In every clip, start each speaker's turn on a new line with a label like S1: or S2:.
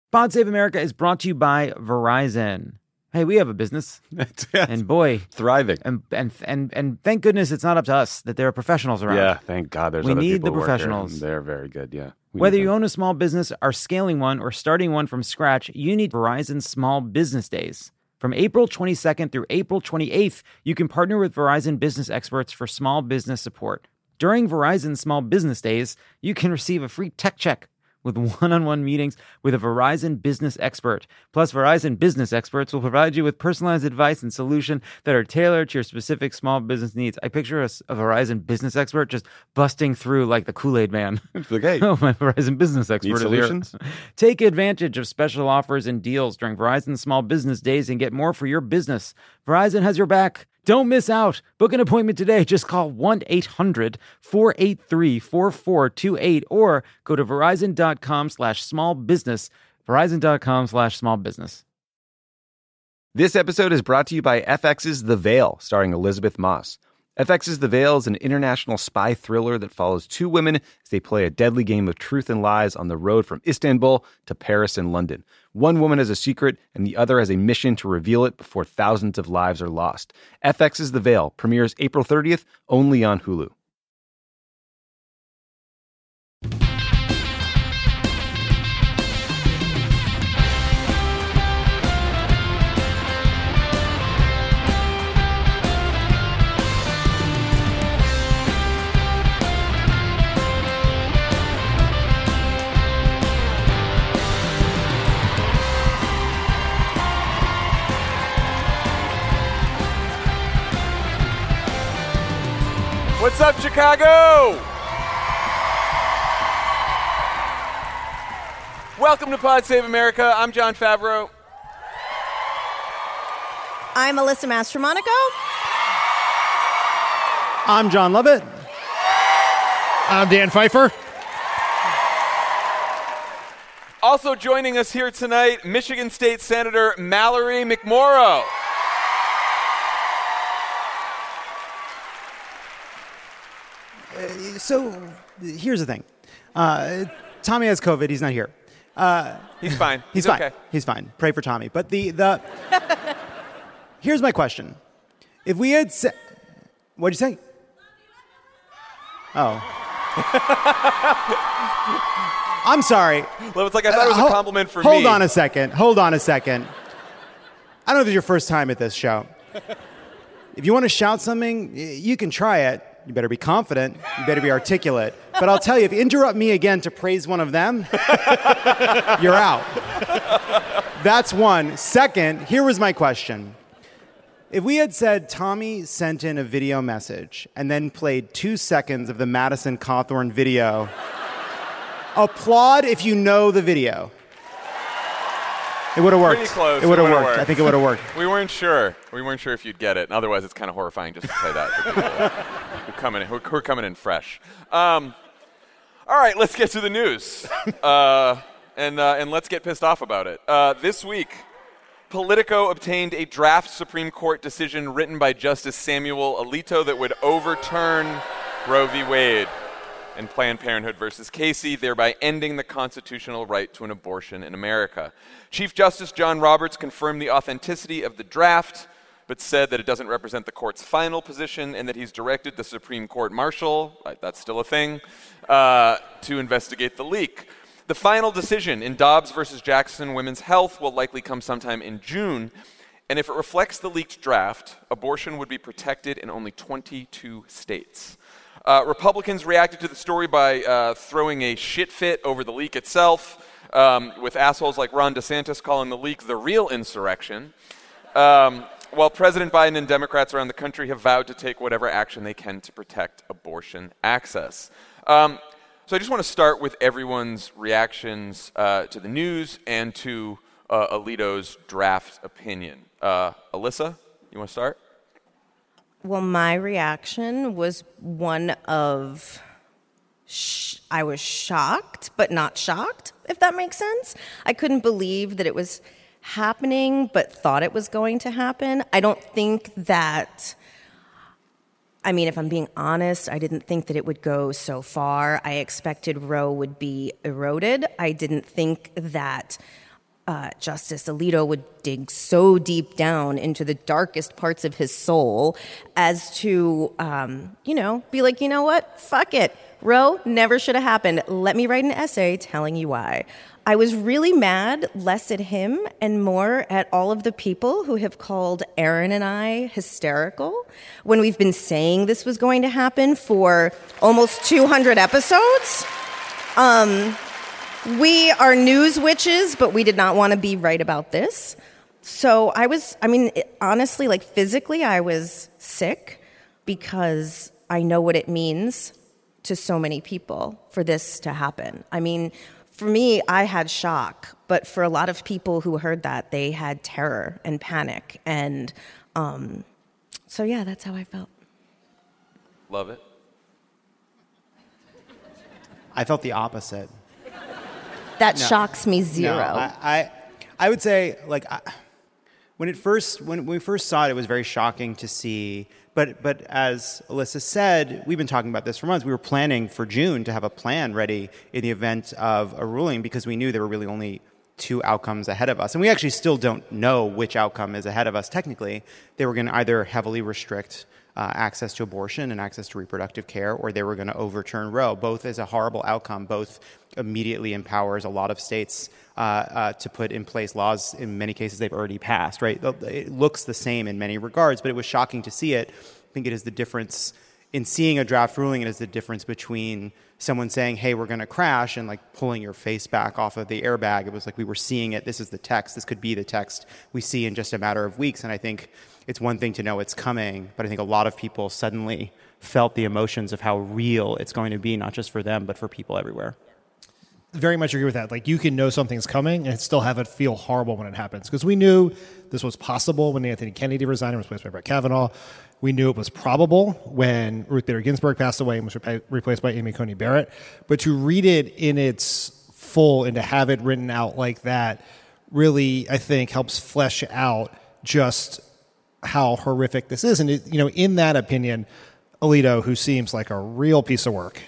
S1: Pod Save America is brought to you by Verizon. Hey, we have a business, and boy,
S2: thriving.
S1: And thank goodness it's not up to us that there are professionals around.
S2: Yeah, thank God there's
S1: we
S2: other
S1: need
S2: people
S1: the
S2: who work here.
S1: professionals.
S2: They're very good, yeah.
S1: Whether you own a small business, are scaling one, or starting one from scratch, you need Verizon Small Business Days. From April 22nd through April 28th, you can partner with Verizon business experts for small business support. During Verizon Small Business Days, you can receive a free tech check with one-on-one meetings with a Verizon business expert. Plus, Verizon business experts will provide you with personalized advice and solutions that are tailored to your specific small business needs. I picture a Verizon business expert just busting through like the Kool-Aid man.
S2: Like, hey,
S1: oh, my Verizon business expert is
S2: solutions?
S1: here. Take advantage of special offers and deals during Verizon Small Business Days and get more for your business. Verizon has your back. Don't miss out. Book an appointment today. Just call 1-800-483-4428 or go to verizon.com/smallbusiness. Verizon.com/smallbusiness.
S2: This episode is brought to you by FX's The Veil, starring Elizabeth Moss. FX's The Veil is an international spy thriller that follows two women as they play a deadly game of truth and lies on the road from Istanbul to Paris and London. One woman has a secret, and the other has a mission to reveal it before thousands of lives are lost. FX's The Veil premieres April 30th, only on Hulu.
S3: What's up, Chicago? Welcome to Pod Save America. I'm Jon Favreau.
S4: I'm Alyssa Mastromonaco.
S1: I'm John Lovett.
S5: I'm Dan Pfeiffer.
S3: Also joining us here tonight, Michigan State Senator Mallory McMorrow.
S1: So here's the thing. Tommy has COVID. He's not here.
S3: He's fine.
S1: He's fine.
S3: Okay.
S1: He's fine. Pray for Tommy. But the here's my question. If we had what'd you say? Oh. I'm sorry.
S3: Well, it's like I thought it was a compliment for me.
S1: Hold on a second. I don't know if it's your first time at this show. If you want to shout something, you can try it. You better be confident. You better be articulate. But I'll tell you, if you interrupt me again to praise one of them, you're out. That's one. Second, here was my question. If we had said Tommy sent in a video message and then played 2 seconds of the Madison Cawthorn video, applaud if you know the video. It would have worked.
S3: Pretty close.
S1: It would have worked. I think it would have worked.
S3: We weren't sure. We weren't sure if you'd get it. And otherwise, it's kind of horrifying just to play that for people who are coming in fresh. All right, let's get to the news. And let's get pissed off about it. This week, Politico obtained a draft Supreme Court decision written by Justice Samuel Alito that would overturn Roe v. Wade and Planned Parenthood versus Casey, thereby ending the constitutional right to an abortion in America. Chief Justice John Roberts confirmed the authenticity of the draft, but said that it doesn't represent the court's final position and that he's directed the Supreme Court Marshal, that's still a thing, to investigate the leak. The final decision in Dobbs versus Jackson Women's Health will likely come sometime in June, and if it reflects the leaked draft, abortion would be protected in only 22 states. Republicans reacted to the story by throwing a shit fit over the leak itself, with assholes like Ron DeSantis calling the leak the real insurrection, while President Biden and Democrats around the country have vowed to take whatever action they can to protect abortion access. So I just want to start with everyone's reactions to the news and to Alito's draft opinion. Alyssa, you want to start?
S4: Well, my reaction was one of I was shocked, but not shocked, if that makes sense. I couldn't believe that it was happening, but thought it was going to happen. I don't think that, I mean, if I'm being honest, I didn't think that it would go so far. I expected Roe would be eroded. I didn't think that Justice Alito would dig so deep down into the darkest parts of his soul as to, be like, you know what? Fuck it. Roe never should have happened. Let me write an essay telling you why. I was really mad, less at him and more at all of the people who have called Aaron and I hysterical when we've been saying this was going to happen for almost 200 episodes. We are news witches, but we did not want to be right about this. So honestly, like physically, I was sick because I know what it means to so many people for this to happen. I mean, for me, I had shock, but for a lot of people who heard that, they had terror and panic. And so, yeah, that's how I felt.
S3: Love it.
S1: I felt the opposite.
S4: That shocks me zero.
S1: No, I would say, like, when we first saw it, it was very shocking to see. But as Alyssa said, we've been talking about this for months. We were planning for June to have a plan ready in the event of a ruling because we knew there were really only two outcomes ahead of us. And we actually still don't know which outcome is ahead of us technically. They were going to either heavily restrict access to abortion and access to reproductive care, or they were going to overturn Roe. Both is a horrible outcome. Both immediately empowers a lot of states to put in place laws. In many cases, they've already passed, right? It looks the same in many regards, but it was shocking to see it. I think it is the difference in seeing a draft ruling. It is the difference between someone saying, hey, we're going to crash, and like pulling your face back off of the airbag. It was like we were seeing it. This is the text. This could be the text we see in just a matter of weeks. And I think it's one thing to know it's coming, but I think a lot of people suddenly felt the emotions of how real it's going to be, not just for them, but for people everywhere.
S5: Very much agree with that. Like, you can know something's coming and still have it feel horrible when it happens. Because we knew this was possible when Anthony Kennedy resigned and was replaced by Brett Kavanaugh. We knew it was probable when Ruth Bader Ginsburg passed away and was replaced by Amy Coney Barrett. But to read it in its full and to have it written out like that really, I think, helps flesh out just how horrific this is. And, in that opinion, Alito, who seems like a real piece of work,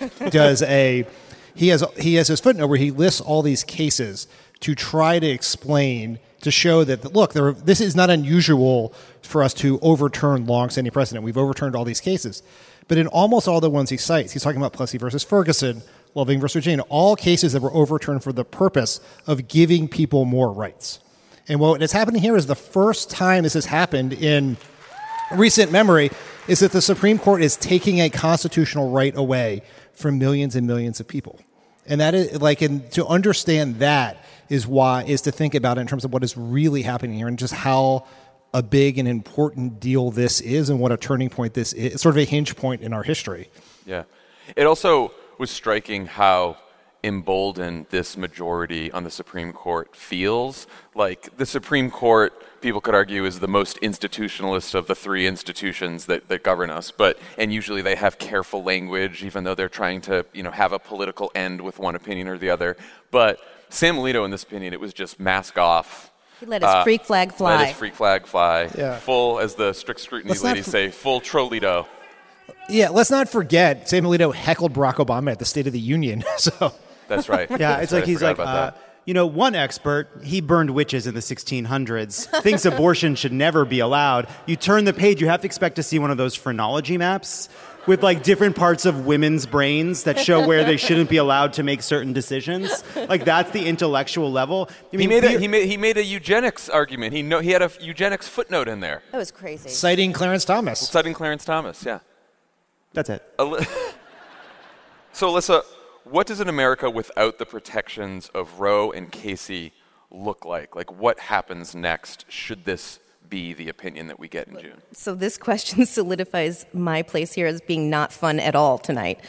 S5: he has his footnote where he lists all these cases to try to explain, to show that, look, this is not unusual for us to overturn long-standing precedent. We've overturned all these cases. But in almost all the ones he cites, he's talking about Plessy versus Ferguson, Loving versus Virginia, all cases that were overturned for the purpose of giving people more rights. And what is happening here is the first time this has happened in recent memory is that the Supreme Court is taking a constitutional right away from millions and millions of people. And that is and to understand that is to think about it in terms of what is really happening here and just how a big and important deal this is and what a turning point this is. It's sort of a hinge point in our history.
S3: Yeah. It also was striking how emboldened this majority on the Supreme Court feels. Like, the Supreme Court, people could argue, is the most institutionalist of the three institutions that govern us. And usually they have careful language, even though they're trying to, have a political end with one opinion or the other. But Sam Alito, in this opinion, it was just mask off.
S4: He let his freak flag fly.
S3: Let his freak flag fly.
S5: Yeah.
S3: Full, as the strict scrutiny ladies say, full Trolito.
S5: Yeah, let's not forget, Sam Alito heckled Barack Obama at the State of the Union. So
S3: that's right.
S1: Yeah, it's like he's like, one expert, he burned witches in the 1600s, thinks abortion should never be allowed. You turn the page, you have to expect to see one of those phrenology maps with like different parts of women's brains that show where they shouldn't be allowed to make certain decisions. Like, that's the intellectual level. I mean,
S3: he made a eugenics argument. He had a eugenics footnote in there.
S4: That was crazy.
S5: Citing Clarence Thomas.
S3: Yeah.
S1: That's it.
S3: So, Alyssa, what does an America without the protections of Roe and Casey look like? Like, what happens next should this be the opinion that we get in June?
S4: So this question solidifies my place here as being not fun at all tonight.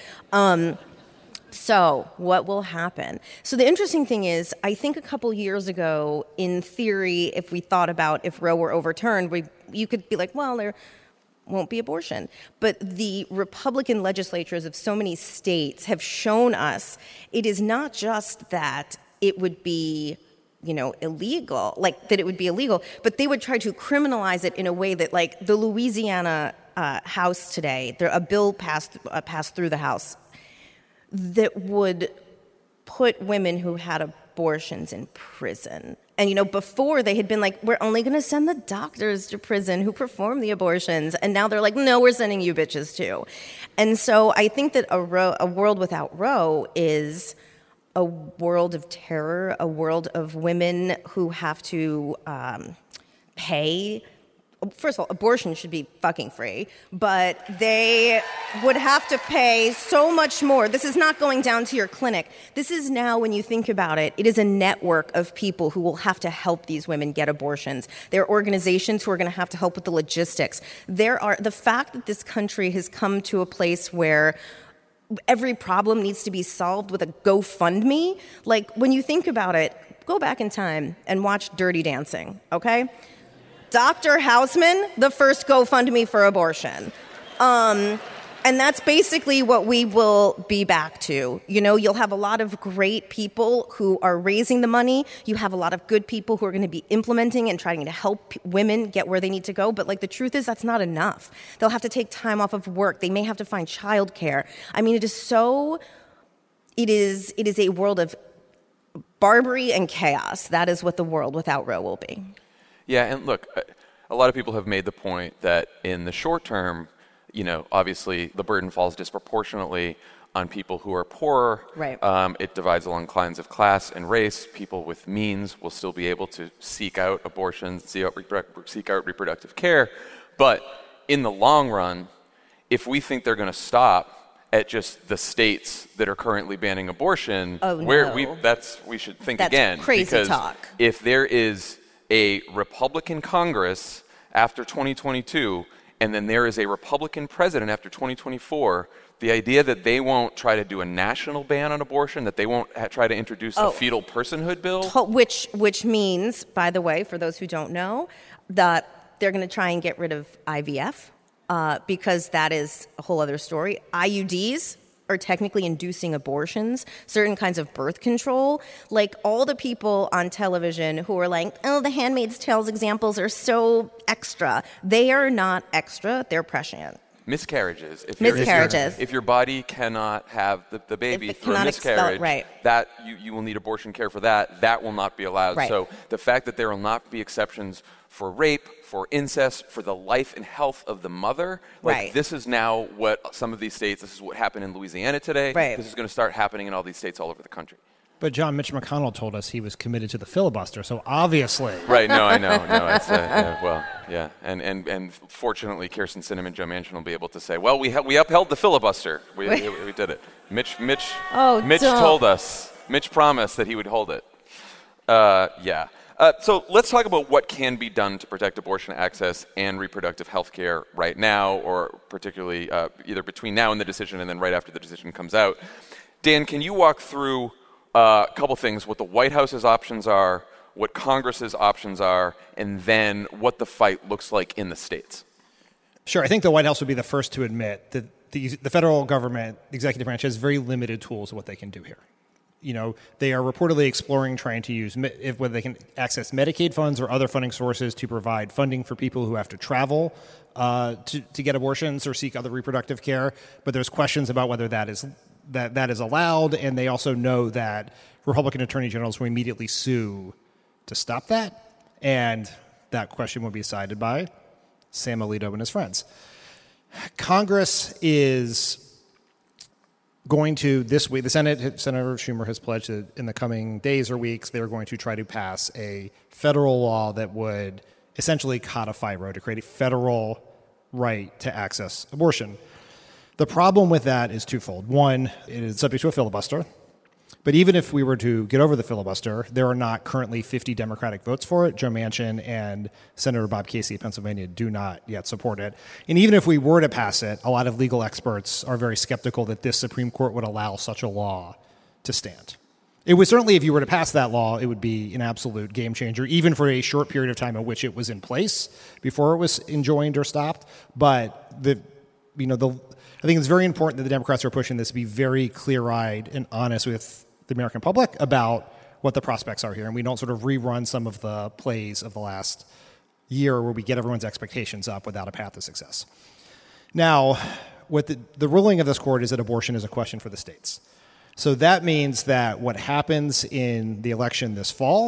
S4: So what will happen? So the interesting thing is, I think a couple years ago, in theory, if we thought about if Roe were overturned, you could be like, well, there won't be abortion. But the Republican legislatures of so many states have shown us it is not just that it would be illegal, that it would be illegal, but they would try to criminalize it in a way that, like, the Louisiana House today, a bill passed through the House that would put women who had abortions in prison. And, before they had been like, we're only going to send the doctors to prison who perform the abortions. And now they're like, no, we're sending you bitches too. And so I think that a world without Roe is a world of terror, a world of women who have to pay. First of all, abortion should be fucking free, but they would have to pay so much more. This is not going down to your clinic. This is now, when you think about it, it is a network of people who will have to help these women get abortions. There are organizations who are going to have to help with the logistics. The fact that this country has come to a place where every problem needs to be solved with a GoFundMe. Like, when you think about it, go back in time and watch Dirty Dancing, okay? Dr. Houseman, the first GoFundMe for abortion. And that's basically what we will be back to. You'll have a lot of great people who are raising the money. You have a lot of good people who are going to be implementing and trying to help women get where they need to go. But the truth is, that's not enough. They'll have to take time off of work. They may have to find childcare. I mean, it is a world of barbary and chaos. That is what the world without Roe will be.
S3: Yeah, and look, a lot of people have made the point that in the short term, obviously the burden falls disproportionately on people who are poorer.
S4: Right.
S3: It divides along lines of class and race. People with means will still be able to seek out abortions, seek out reproductive care. But in the long run, if we think they're going to stop at just the states that are currently banning abortion, we should think
S4: That's
S3: again.
S4: Crazy
S3: because
S4: talk.
S3: If there is a Republican Congress after 2022, and then there is a Republican president after 2024, the idea that they won't try to do a national ban on abortion, that they won't try to introduce a fetal personhood bill.
S4: Which means, by the way, for those who don't know, that they're going to try and get rid of IVF, because that is a whole other story. IUDs are technically inducing abortions, certain kinds of birth control. Like, all the people on television who are like, oh, the Handmaid's Tales examples are so extra. They are not extra, they're prescient.
S3: Miscarriages. If your body cannot have the baby through a miscarriage, that you will need abortion care for that. That will not be allowed.
S4: Right.
S3: So the fact that there will not be exceptions for rape, for incest, for the life and health of the mother, this is now what some of these states, this is what happened in Louisiana today.
S4: Right.
S3: This is going to start happening in all these states all over the country.
S5: But John, Mitch McConnell told us he was committed to the filibuster, so obviously.
S3: Right, no, I know. No, it's, And fortunately, Kirsten Sinema and Joe Manchin will be able to say, well, we upheld the filibuster. We did it. Mitch told us. Mitch promised that he would hold it. So let's talk about what can be done to protect abortion access and reproductive health care right now, or particularly either between now and the decision and then right after the decision comes out. Dan, can you walk through a couple things, what the White House's options are, what Congress's options are, and then what the fight looks like in the states?
S5: Sure. I think the White House would be the first to admit that the federal government, the executive branch, has very limited tools of what they can do here. They are reportedly exploring trying to use whether they can access Medicaid funds or other funding sources to provide funding for people who have to travel to get abortions or seek other reproductive care. But there's questions about whether that is allowed, and they also know that Republican attorney generals will immediately sue to stop that, and that question will be decided by Sam Alito and his friends. Congress is going to, this week, Senator Schumer has pledged that in the coming days or weeks, they're going to try to pass a federal law that would essentially codify Roe to create a federal right to access abortion. The problem with that is twofold. One, it is subject to a filibuster. But even if we were to get over the filibuster, there are not currently 50 Democratic votes for it. Joe Manchin and Senator Bob Casey of Pennsylvania do not yet support it. And even if we were to pass it, a lot of legal experts are very skeptical that this Supreme Court would allow such a law to stand. It would certainly, if you were to pass that law, it would be an absolute game changer, even for a short period of time in which it was in place before it was enjoined or stopped. But I think it's very important that the Democrats are pushing this to be very clear-eyed and honest with the American public about what the prospects are here, and we don't sort of rerun some of the plays of the last year where we get everyone's expectations up without a path to success. Now, what the ruling of this court is that abortion is a question for the states. So that means that what happens in the election this fall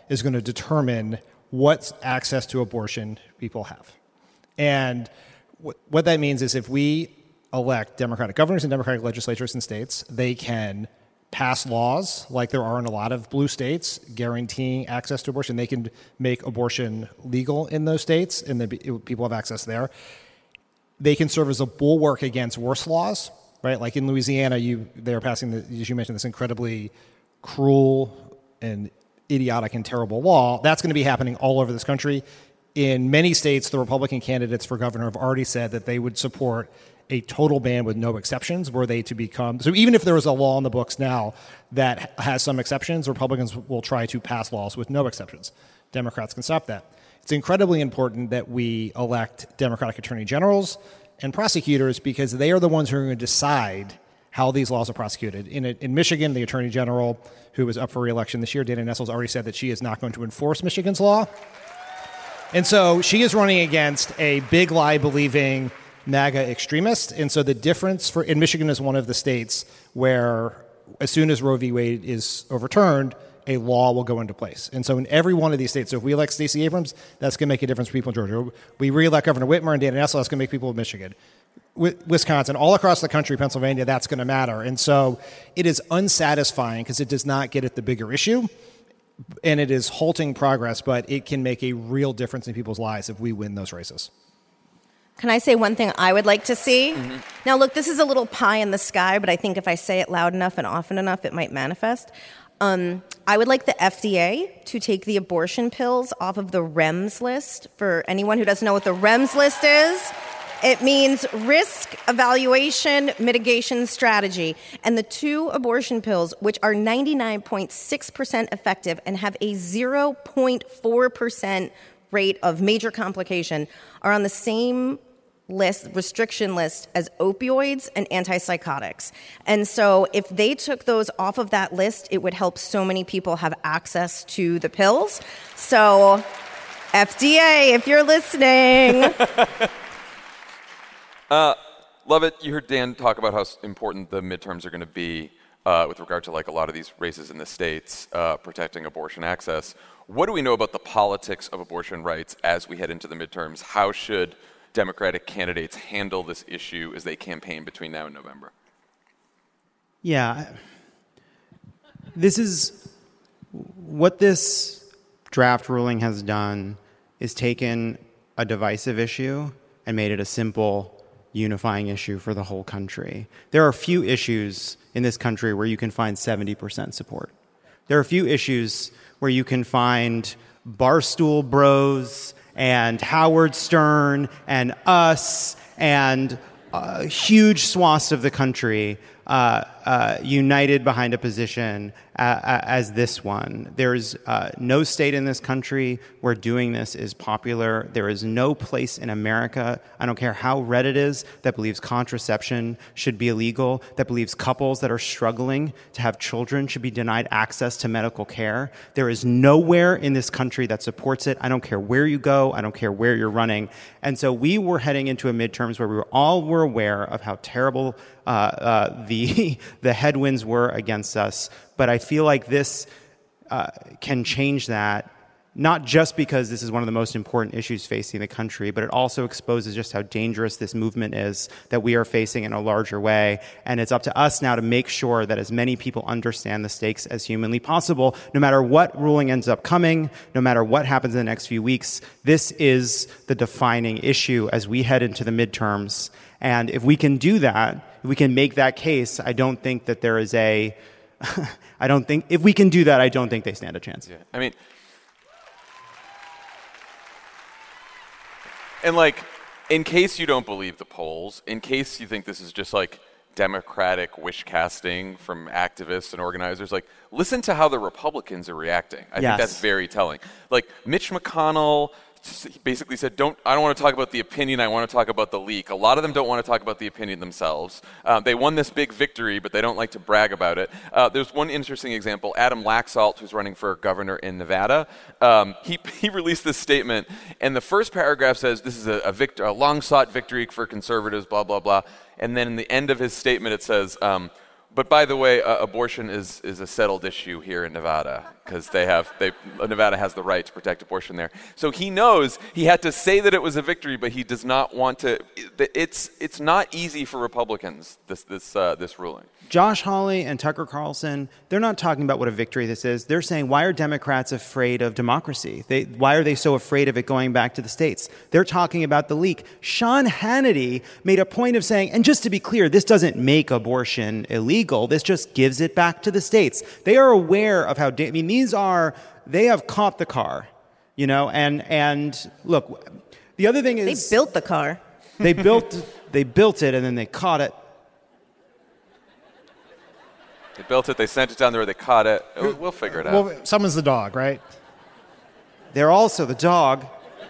S5: is going to determine what access to abortion people have. And what that means is if we elect Democratic governors and Democratic legislatures in states, they can pass laws like there are in a lot of blue states guaranteeing access to abortion. They can make abortion legal in those states, and people have access there. They can serve as a bulwark against worse laws, right? Like in Louisiana, they're passing, as you mentioned, this incredibly cruel and idiotic and terrible law. That's going to be happening all over this country. In many states, the Republican candidates for governor have already said that they would support a total ban with no exceptions were they to become. So even if there was a law in the books now that has some exceptions, Republicans will try to pass laws with no exceptions. Democrats can stop that. It's incredibly important that we elect Democratic attorney generals and prosecutors because they are the ones who are going to decide how these laws are prosecuted. In Michigan, the attorney general who was up for re-election this year, Dana Nessel, already said that she is not going to enforce Michigan's law. And so she is running against a big lie-believing MAGA extremist. And so the difference in Michigan is one of the states where as soon as Roe v. Wade is overturned, a law will go into place. And so in every one of these states, so if we elect Stacey Abrams, that's going to make a difference for people in Georgia. We re-elect Governor Whitmer and Dana Nessel, that's going to make people in Michigan. Wisconsin, all across the country, Pennsylvania, that's going to matter. And so it is unsatisfying because it does not get at the bigger issue, and it is halting progress, but it can make a real difference in people's lives if we win those races.
S4: Can I say one thing I would like to see? Mm-hmm. Now, look, this is a little pie in the sky, but I think if I say it loud enough and often enough, it might manifest. I would like the FDA to take the abortion pills off of the REMS list. For anyone who doesn't know what the REMS list is, it means risk evaluation mitigation strategy. And the 2 abortion pills, which are 99.6% effective and have a 0.4% rate of major complication, are on the same restriction list as opioids and antipsychotics. And so if they took those off of that list, it would help so many people have access to the pills. So FDA, if you're listening.
S3: Love it. You heard Dan talk about how important the midterms are going to be with regard to like a lot of these races in the states protecting abortion access. What do we know about the politics of abortion rights as we head into the midterms? How should Democratic candidates handle this issue as they campaign between now and November?
S1: Yeah. This is what this draft ruling has done is taken a divisive issue and made it a simple unifying issue for the whole country. There are few issues in this country where you can find 70% support. There are a few issues where you can find Barstool Bros and Howard Stern and us and huge swaths of the country united behind a position as this one. There's no state in this country where doing this is popular. There is no place in America, I don't care how red it is, that believes contraception should be illegal, that believes couples that are struggling to have children should be denied access to medical care. There is nowhere in this country that supports it. I don't care where you go. I don't care where you're running. And so we were heading into a midterms where we were aware of how terrible the headwinds were against us. But I feel like this can change that, not just because this is one of the most important issues facing the country, but it also exposes just how dangerous this movement is that we are facing in a larger way. And it's up to us now to make sure that as many people understand the stakes as humanly possible, no matter what ruling ends up coming, no matter what happens in the next few weeks. This is the defining issue as we head into the midterms. And if we can do that, if we can make that case, I don't think that there is if we can do that, I don't think they stand a chance.
S3: Yeah. I mean, and like, in case you don't believe the polls, in case you think this is just like Democratic wish casting from activists and organizers, like, listen to how the Republicans are reacting. I think that's very telling. Like, Mitch McConnell basically said, I don't want to talk about the opinion, I want to talk about the leak. A lot of them don't want to talk about the opinion themselves. They won this big victory, but they don't like to brag about it. There's one interesting example. Adam Laxalt, who's running for governor in Nevada, he released this statement, and the first paragraph says, this is a long-sought victory for conservatives, blah, blah, blah. And then in the end of his statement, it says, But by the way, abortion is a settled issue here in Nevada because Nevada has the right to protect abortion there. So he knows he had to say that it was a victory, but he does not want to. It's not easy for Republicans, this ruling.
S1: Josh Hawley and Tucker Carlson, they're not talking about what a victory this is. They're saying, why are Democrats afraid of democracy? Why are they so afraid of it going back to the states? They're talking about the leak. Sean Hannity made a point of saying, and just to be clear, this doesn't make abortion illegal. This just gives it back to the states. They are aware of how, they have caught the car, and look, the other thing is...
S4: They built the car.
S1: They built it, and then they caught it.
S3: They built it, they sent it down there, they caught it. We'll figure it out.
S5: Well, someone's the dog, right?
S1: They're also the dog.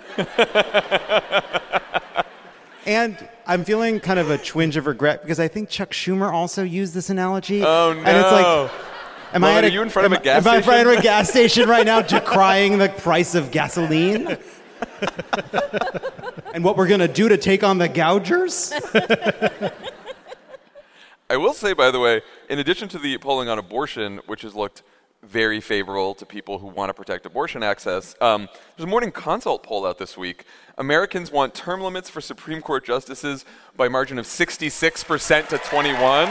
S1: And I'm feeling kind of a twinge of regret because I think Chuck Schumer also used this analogy.
S3: Oh, no.
S1: And it's like,
S3: are you in front of a gas station?
S1: Am I in front of a gas station right now decrying the price of gasoline? And what we're going to do to take on the gougers?
S3: I will say, by the way, in addition to the polling on abortion, which has looked very favorable to people who want to protect abortion access, there's a Morning Consult poll out this week. Americans want term limits for Supreme Court justices by a margin of 66% to 21,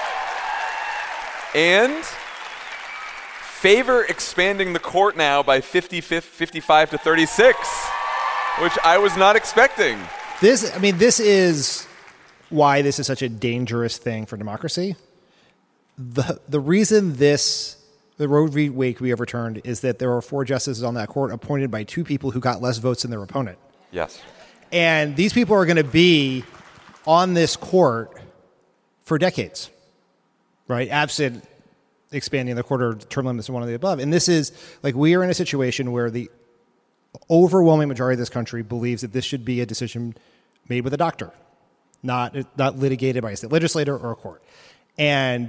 S3: and favor expanding the court now by 55 to 36, which I was not expecting.
S5: This is why this is such a dangerous thing for democracy. The reason the Roe v. Wade we overturned is that there were 4 justices on that court appointed by 2 people who got less votes than their opponent.
S3: Yes.
S5: And these people are going to be on this court for decades, right? Absent expanding the court or term limits or one of the above. And this is, we are in a situation where the overwhelming majority of this country believes that this should be a decision made with a doctor, not litigated by a state legislator or a court. And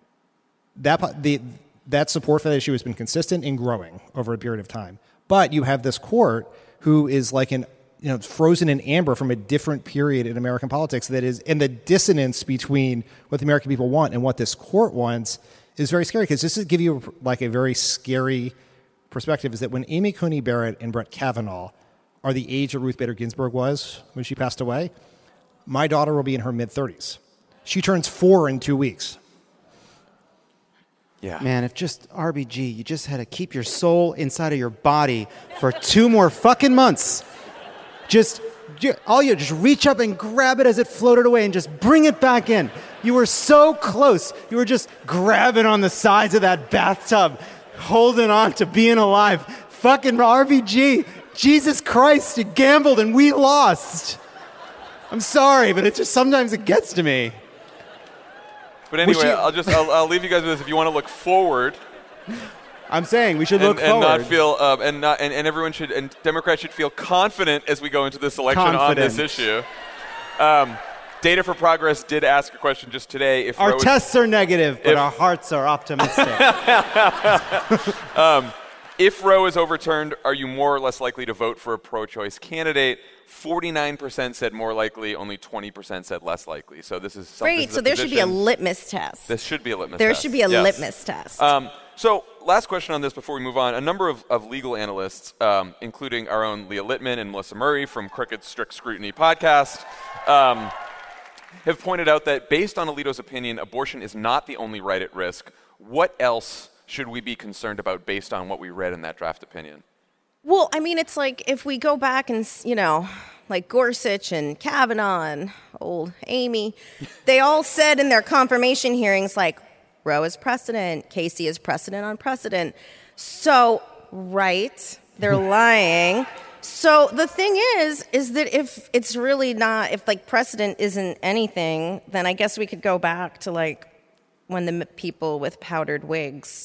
S5: that support for that issue has been consistent and growing over a period of time. But you have this court who is frozen in amber from a different period in American politics that is, and the dissonance between what the American people want and what this court wants is very scary, because this is give you a very scary perspective, is that when Amy Coney Barrett and Brett Kavanaugh are the age that Ruth Bader Ginsburg was when she passed away, my daughter will be in her mid-30s. She turns 4 in 2 weeks.
S3: Yeah.
S1: Man, if just RBG, you just had to keep your soul inside of your body for 2 more fucking months. Just reach up and grab it as it floated away and just bring it back in. You were so close. You were just grabbing on the sides of that bathtub, holding on to being alive. Fucking RBG, Jesus Christ, you gambled and we lost. I'm sorry, but sometimes it gets to me.
S3: But anyway, I'll leave you guys with this. If you want to look forward,
S1: I'm saying we should look forward
S3: and not feel and everyone should, and Democrats should feel confident as we go into this election on this issue. Data for Progress did ask a question just today. If
S1: our tests are negative, but our hearts are optimistic.
S3: If Roe is overturned, are you more or less likely to vote for a pro-choice candidate? 49% said more likely, only 20% said less likely. So this is something.
S4: Great. So there should be a litmus test.
S3: This should be a litmus test.
S4: There should be a litmus test.
S3: So last question on this before we move on. A number of legal analysts, including our own Leah Littman and Melissa Murray from Crooked's Strict Scrutiny podcast, have pointed out that based on Alito's opinion, abortion is not the only right at risk. What else should we be concerned about based on what we read in that draft opinion?
S4: Well, I mean, it's like if we go back and, like Gorsuch and Kavanaugh and old Amy, they all said in their confirmation hearings, Roe is precedent, Casey is precedent on precedent. So, right, they're lying. So the thing is that if it's really not, if precedent isn't anything, then I guess we could go back to when the people with powdered wigs,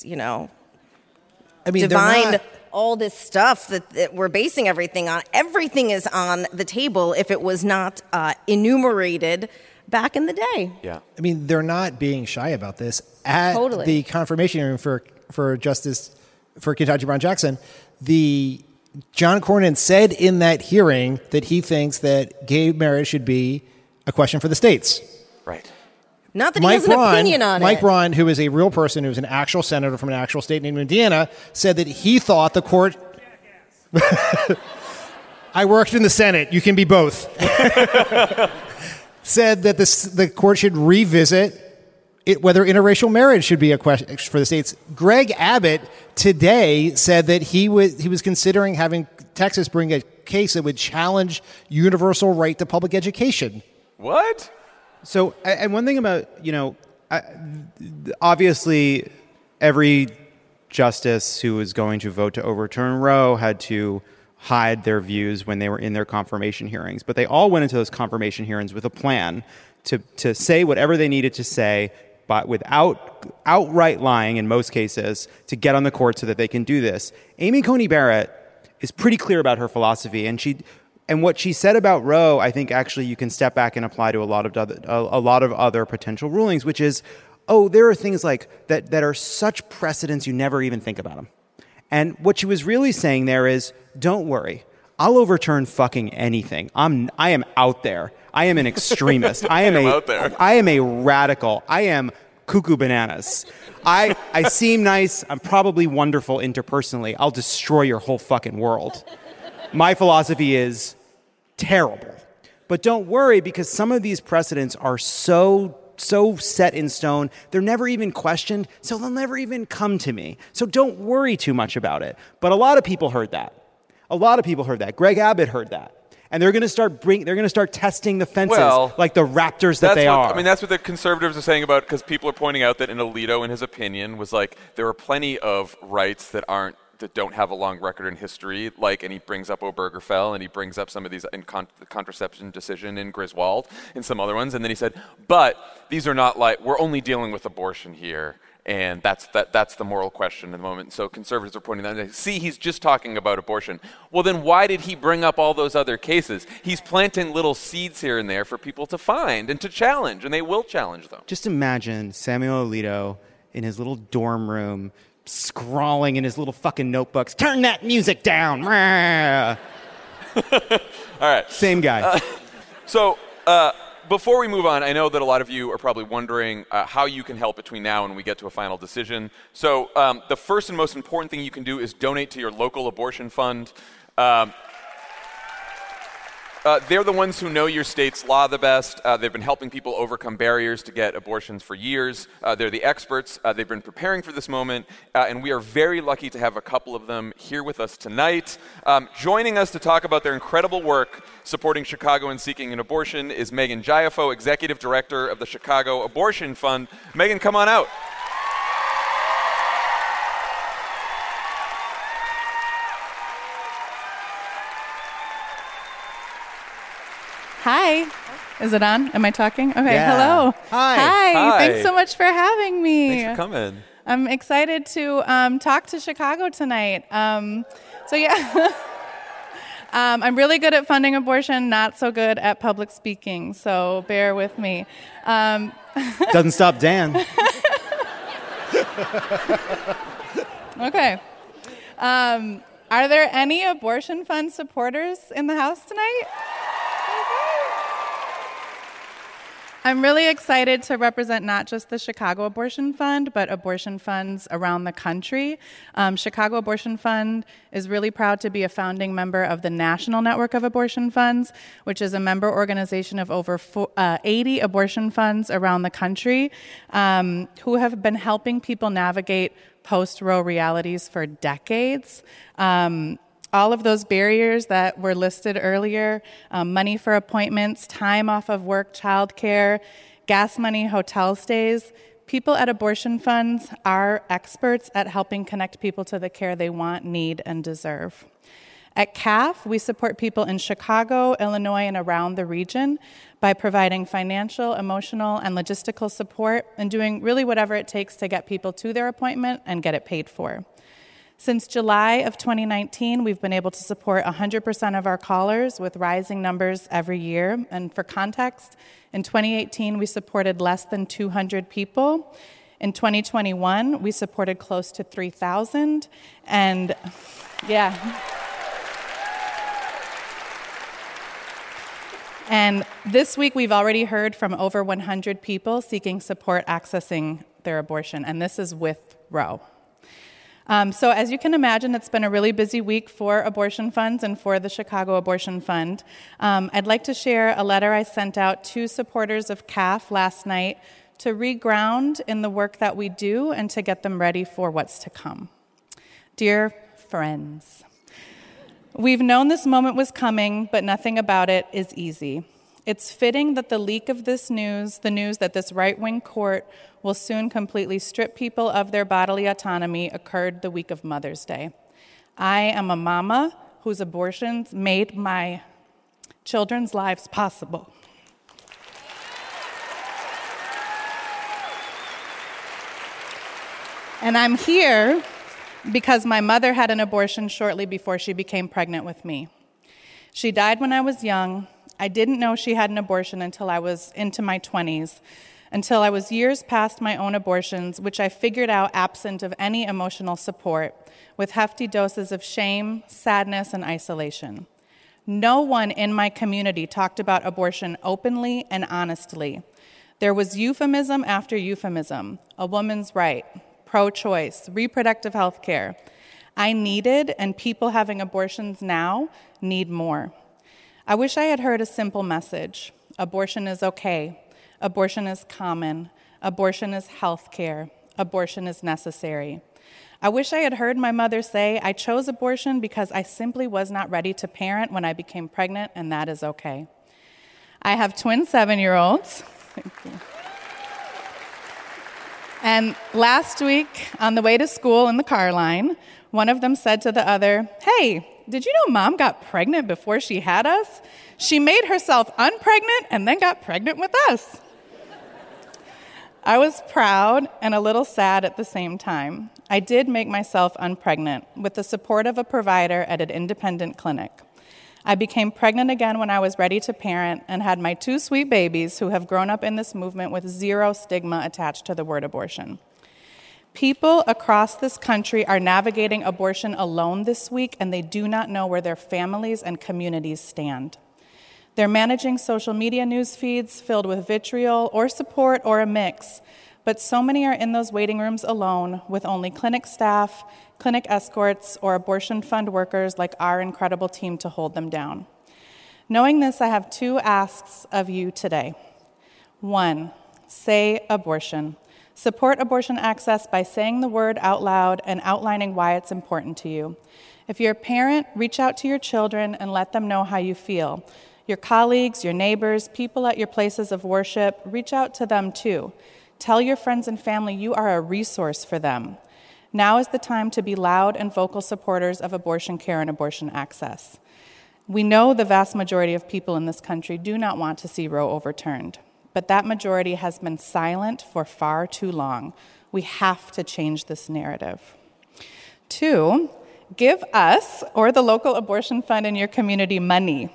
S4: divined all this stuff that we're basing everything on. Everything is on the table if it was not enumerated back in the day.
S3: Yeah.
S5: I mean, they're not being shy about this. At the confirmation hearing for Ketanji Brown Jackson, John Cornyn said in that hearing that he thinks that gay marriage should be a question for the states.
S3: Right.
S4: Not that he has an opinion on
S5: Mike
S4: it.
S5: Braun, who is a real person, who is an actual senator from an actual state named Indiana, said that he thought the court... I worked in the Senate. You can be both. Said that the court should revisit whether interracial marriage should be a question for the states. Greg Abbott today said that he was considering having Texas bring a case that would challenge universal right to public education.
S3: What?
S1: So, and one thing about, obviously every justice who was going to vote to overturn Roe had to hide their views when they were in their confirmation hearings. But they all went into those confirmation hearings with a plan to say whatever they needed to say, but without outright lying in most cases, to get on the court so that they can do this. Amy Coney Barrett is pretty clear about her philosophy, and what she said about Roe, I think actually you can step back and apply to a lot of other potential rulings, which is, there are things like that are such precedents you never even think about them. And what she was really saying there is, don't worry, I'll overturn fucking anything. I am out there. I am an extremist. I am a radical. I am cuckoo bananas. I seem nice. I'm probably wonderful interpersonally. I'll destroy your whole fucking world. My philosophy is terrible. But don't worry, because some of these precedents are so set in stone, they're never even questioned, so they'll never even come to me. So don't worry too much about it. But a lot of people heard that. Greg Abbott heard that. And they're going to start testing the fences like the raptors that they are.
S3: I mean, that's what the conservatives are saying about, because people are pointing out that in Alito, in his opinion, was like, there are plenty of rights that don't have a long record in history, and he brings up Obergefell, and he brings up some of these in the contraception decision in Griswold and some other ones, and then he said, but these are not we're only dealing with abortion here, and that's the moral question at the moment. So conservatives are pointing out, see, he's just talking about abortion. Well, then why did he bring up all those other cases? He's planting little seeds here and there for people to find and to challenge, and they will challenge them.
S1: Just imagine Samuel Alito in his little dorm room, scrawling in his little fucking notebooks, turn that music down.
S3: All right.
S1: Same guy.
S3: Before we move on, I know that a lot of you are probably wondering how you can help between now and we get to a final decision. So the first and most important thing you can do is donate to your local abortion fund. They're the ones who know your state's law the best. They've been helping people overcome barriers to get abortions for years. They're the experts. They've been preparing for this moment, and we are very lucky to have a couple of them here with us tonight. Joining us to talk about their incredible work supporting Chicagoans seeking an abortion is Megan Giaffo, Executive Director of the Chicago Abortion Fund. Megan, come on out.
S6: Hi. Is it on? Am I talking? Okay,
S1: Yeah.
S6: Hello.
S1: Hi.
S3: Hi.
S6: Thanks so much for having me.
S3: Thanks for coming.
S6: I'm excited to talk to Chicago tonight. I'm really good at funding abortion, not so good at public speaking, so bear with me.
S1: Doesn't stop Dan.
S6: Okay. Are there any abortion fund supporters in the house tonight? I'm really excited to represent not just the Chicago Abortion Fund, but abortion funds around the country. Chicago Abortion Fund is really proud to be a founding member of the National Network of Abortion Funds, which is a member organization of over 80 abortion funds around the country who have been helping people navigate post-Roe realities for decades. All of those barriers that were listed earlier, money for appointments, time off of work, childcare, gas money, hotel stays, people at abortion funds are experts at helping connect people to the care they want, need, and deserve. At CAF, we support people in Chicago, Illinois, and around the region by providing financial, emotional, and logistical support and doing really whatever it takes to get people to their appointment and get it paid for. Since July of 2019, we've been able to support 100% of our callers with rising numbers every year. And for context, in 2018, we supported less than 200 people. In 2021, we supported close to 3,000. And And this week, we've already heard from over 100 people seeking support accessing their abortion, and this is with Roe. So as you can imagine, it's been a really busy week for abortion funds and for the Chicago Abortion Fund. I'd like to share a letter I sent out to supporters of CAF last night to reground in the work that we do and to get them ready for what's to come. Dear friends, we've known this moment was coming, but nothing about it is easy. It's fitting that the leak of this news, the news that this right-wing court will soon completely strip people of their bodily autonomy, occurred the week of Mother's Day. I am a mama whose abortions made my children's lives possible. And I'm here because my mother had an abortion shortly before she became pregnant with me. She died when I was young. I didn't know she had an abortion until I was into my 20s, until I was years past my own abortions, which I figured out absent of any emotional support, with hefty doses of shame, sadness, and isolation. No one in my community talked about abortion openly and honestly. There was euphemism after euphemism: a woman's right, pro-choice, reproductive health care. I needed, and people having abortions now need more. I wish I had heard a simple message. Abortion is okay. Abortion is common. Abortion is health care. Abortion is necessary. I wish I had heard my mother say, I chose abortion because I simply was not ready to parent when I became pregnant, and that is okay. I have twin 7-year-olds. Thank you. And last week, on the way to school in the car line, one of them said to the other, "Hey, did you know Mom got pregnant before she had us? She made herself unpregnant and then got pregnant with us." I was proud and a little sad at the same time. I did make myself unpregnant with the support of a provider at an independent clinic. I became pregnant again when I was ready to parent and had my 2 sweet babies who have grown up in this movement with zero stigma attached to the word abortion. People across this country are navigating abortion alone this week, and they do not know where their families and communities stand. They're managing social media news feeds filled with vitriol or support or a mix, but so many are in those waiting rooms alone with only clinic staff, clinic escorts, or abortion fund workers like our incredible team to hold them down. Knowing this, I have 2 asks of you today. 1, say abortion. Support abortion access by saying the word out loud and outlining why it's important to you. If you're a parent, reach out to your children and let them know how you feel. Your colleagues, your neighbors, people at your places of worship, reach out to them too. Tell your friends and family you are a resource for them. Now is the time to be loud and vocal supporters of abortion care and abortion access. We know the vast majority of people in this country do not want to see Roe overturned, but that majority has been silent for far too long. We have to change this narrative. 2, give us or the local abortion fund in your community money.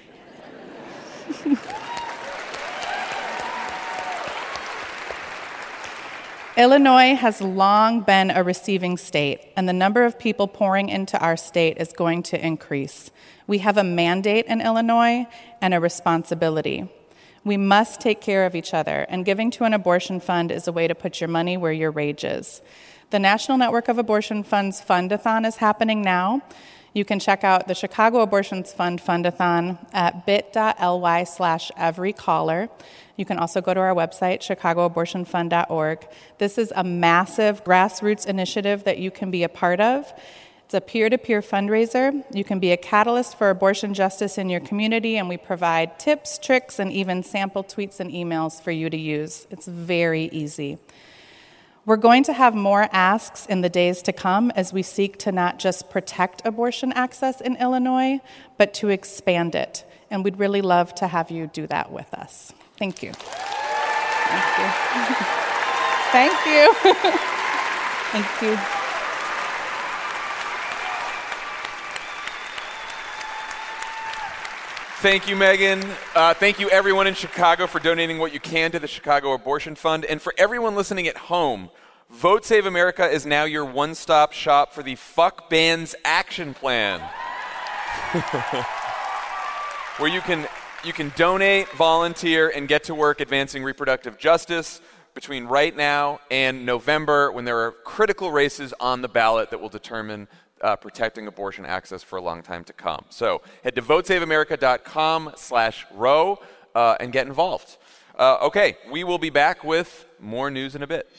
S6: Illinois has long been a receiving state, and the number of people pouring into our state is going to increase. We have a mandate in Illinois and a responsibility. We must take care of each other, and giving to an abortion fund is a way to put your money where your rage is. The National Network of Abortion Funds Fundathon is happening now. You can check out the Chicago Abortions Fund Fundathon at bit.ly/everycaller. You can also go to our website, chicagooabortionfund.org. This is a massive grassroots initiative that you can be a part of. It's a peer-to-peer fundraiser. You can be a catalyst for abortion justice in your community, and we provide tips, tricks, and even sample tweets and emails for you to use. It's very easy. We're going to have more asks in the days to come as we seek to not just protect abortion access in Illinois, but to expand it. And we'd really love to have you do that with us. Thank you. Thank you. Thank you. Thank you.
S3: Thank you, Megan. Thank you, everyone in Chicago, for donating what you can to the Chicago Abortion Fund. And for everyone listening at home, Vote Save America is now your one-stop shop for the Fuck Bans Action Plan, where you can You can donate, volunteer, and get to work advancing reproductive justice between right now and November, when there are critical races on the ballot that will determine protecting abortion access for a long time to come. So head to votesaveamerica.com/Roe and get involved. Okay, we will be back with more news in a bit.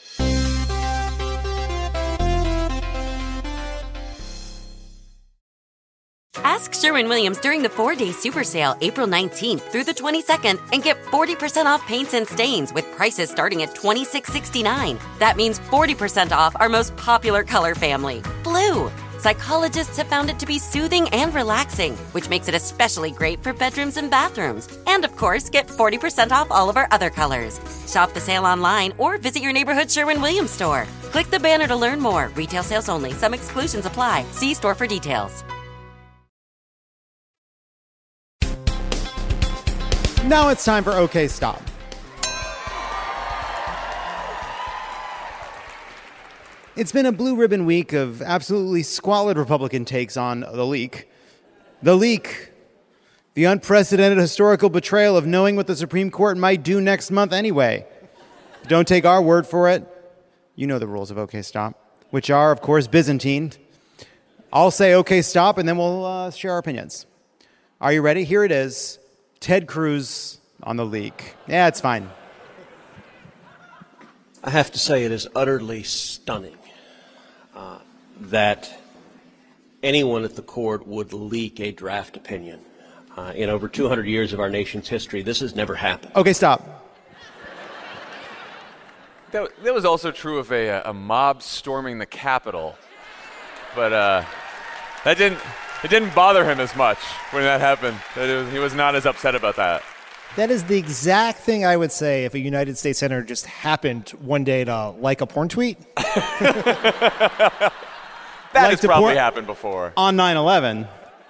S7: Ask Sherwin-Williams during the 4-day super sale, April 19th through the 22nd, and get 40% off paints and stains with prices starting at $26.69. That means 40% off our most popular color family, blue. Psychologists have found it to be soothing and relaxing, which makes it especially great for bedrooms and bathrooms. And of course, get 40% off all of our other colors. Shop the sale online or visit your neighborhood Sherwin-Williams store. Click the banner to learn more. Retail sales only. Some exclusions apply. See store for details.
S1: Now it's time for OK Stop. It's been a blue ribbon week of absolutely squalid Republican takes on the leak. The leak. The unprecedented historical betrayal of knowing what the Supreme Court might do next month anyway. Don't take our word for it. You know the rules of OK Stop, which are, of course, Byzantine. I'll say OK Stop, and then we'll share our opinions. Are you ready? Here it is. Ted Cruz on the leak. Yeah, it's fine.
S8: I have to say it is utterly stunning that anyone at the court would leak a draft opinion. In over 200 years of our nation's history, this has never happened.
S1: Okay, stop.
S3: That was also true of a mob storming the Capitol, but it didn't bother him as much when that happened. He was not as upset about that.
S5: That is the exact thing I would say if a United States senator just happened one day to like a porn tweet.
S3: That has probably happened before.
S1: On 9/11.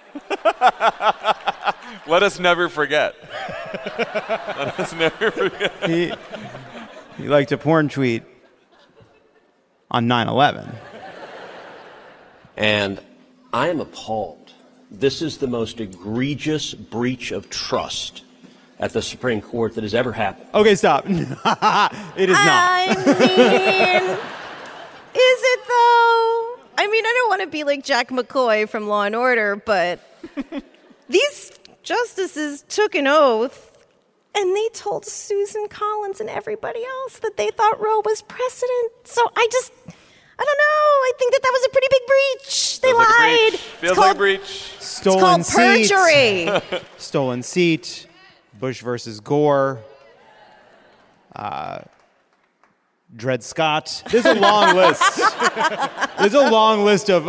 S3: Let us never forget. Let us never forget.
S1: He liked a porn tweet on 9/11.
S8: And I am appalled. This is the most egregious breach of trust at the Supreme Court that has ever happened.
S1: Okay, stop. It is not.
S4: I mean, is it though? I mean, I don't want to be like Jack McCoy from Law and Order, but these justices took an oath and they told Susan Collins and everybody else that they thought Roe was precedent. So I don't know. I think that was a pretty big breach. They lied.
S3: Feels like a breach.
S1: Stolen
S4: it's called
S1: seat.
S4: perjury.
S1: Stolen seat. Bush versus Gore. Dred Scott. There's a long list. There's a long list of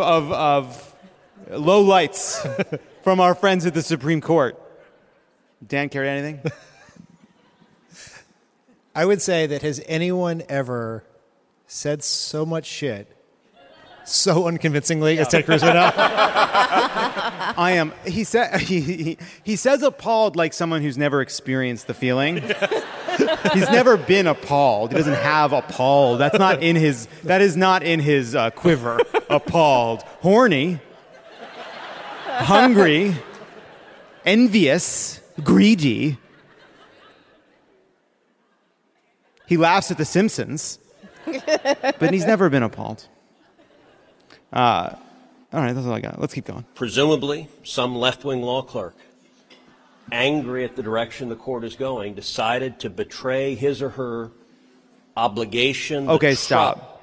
S1: lowlights from our friends at the Supreme Court. Dan, carry anything?
S5: I would say that has anyone ever said so much shit so unconvincingly as Ted Cruz right now?
S1: I am. He says appalled like someone who's never experienced the feeling. He's never been appalled. He doesn't have appalled. That is not in his quiver. Appalled. Horny. Hungry. Envious. Greedy. He laughs at The Simpsons. But he's never been appalled. All right, that's all I got. Let's keep going.
S8: Presumably, some left-wing law clerk, angry at the direction the court is going, decided to betray his or her obligation.
S1: Okay, stop.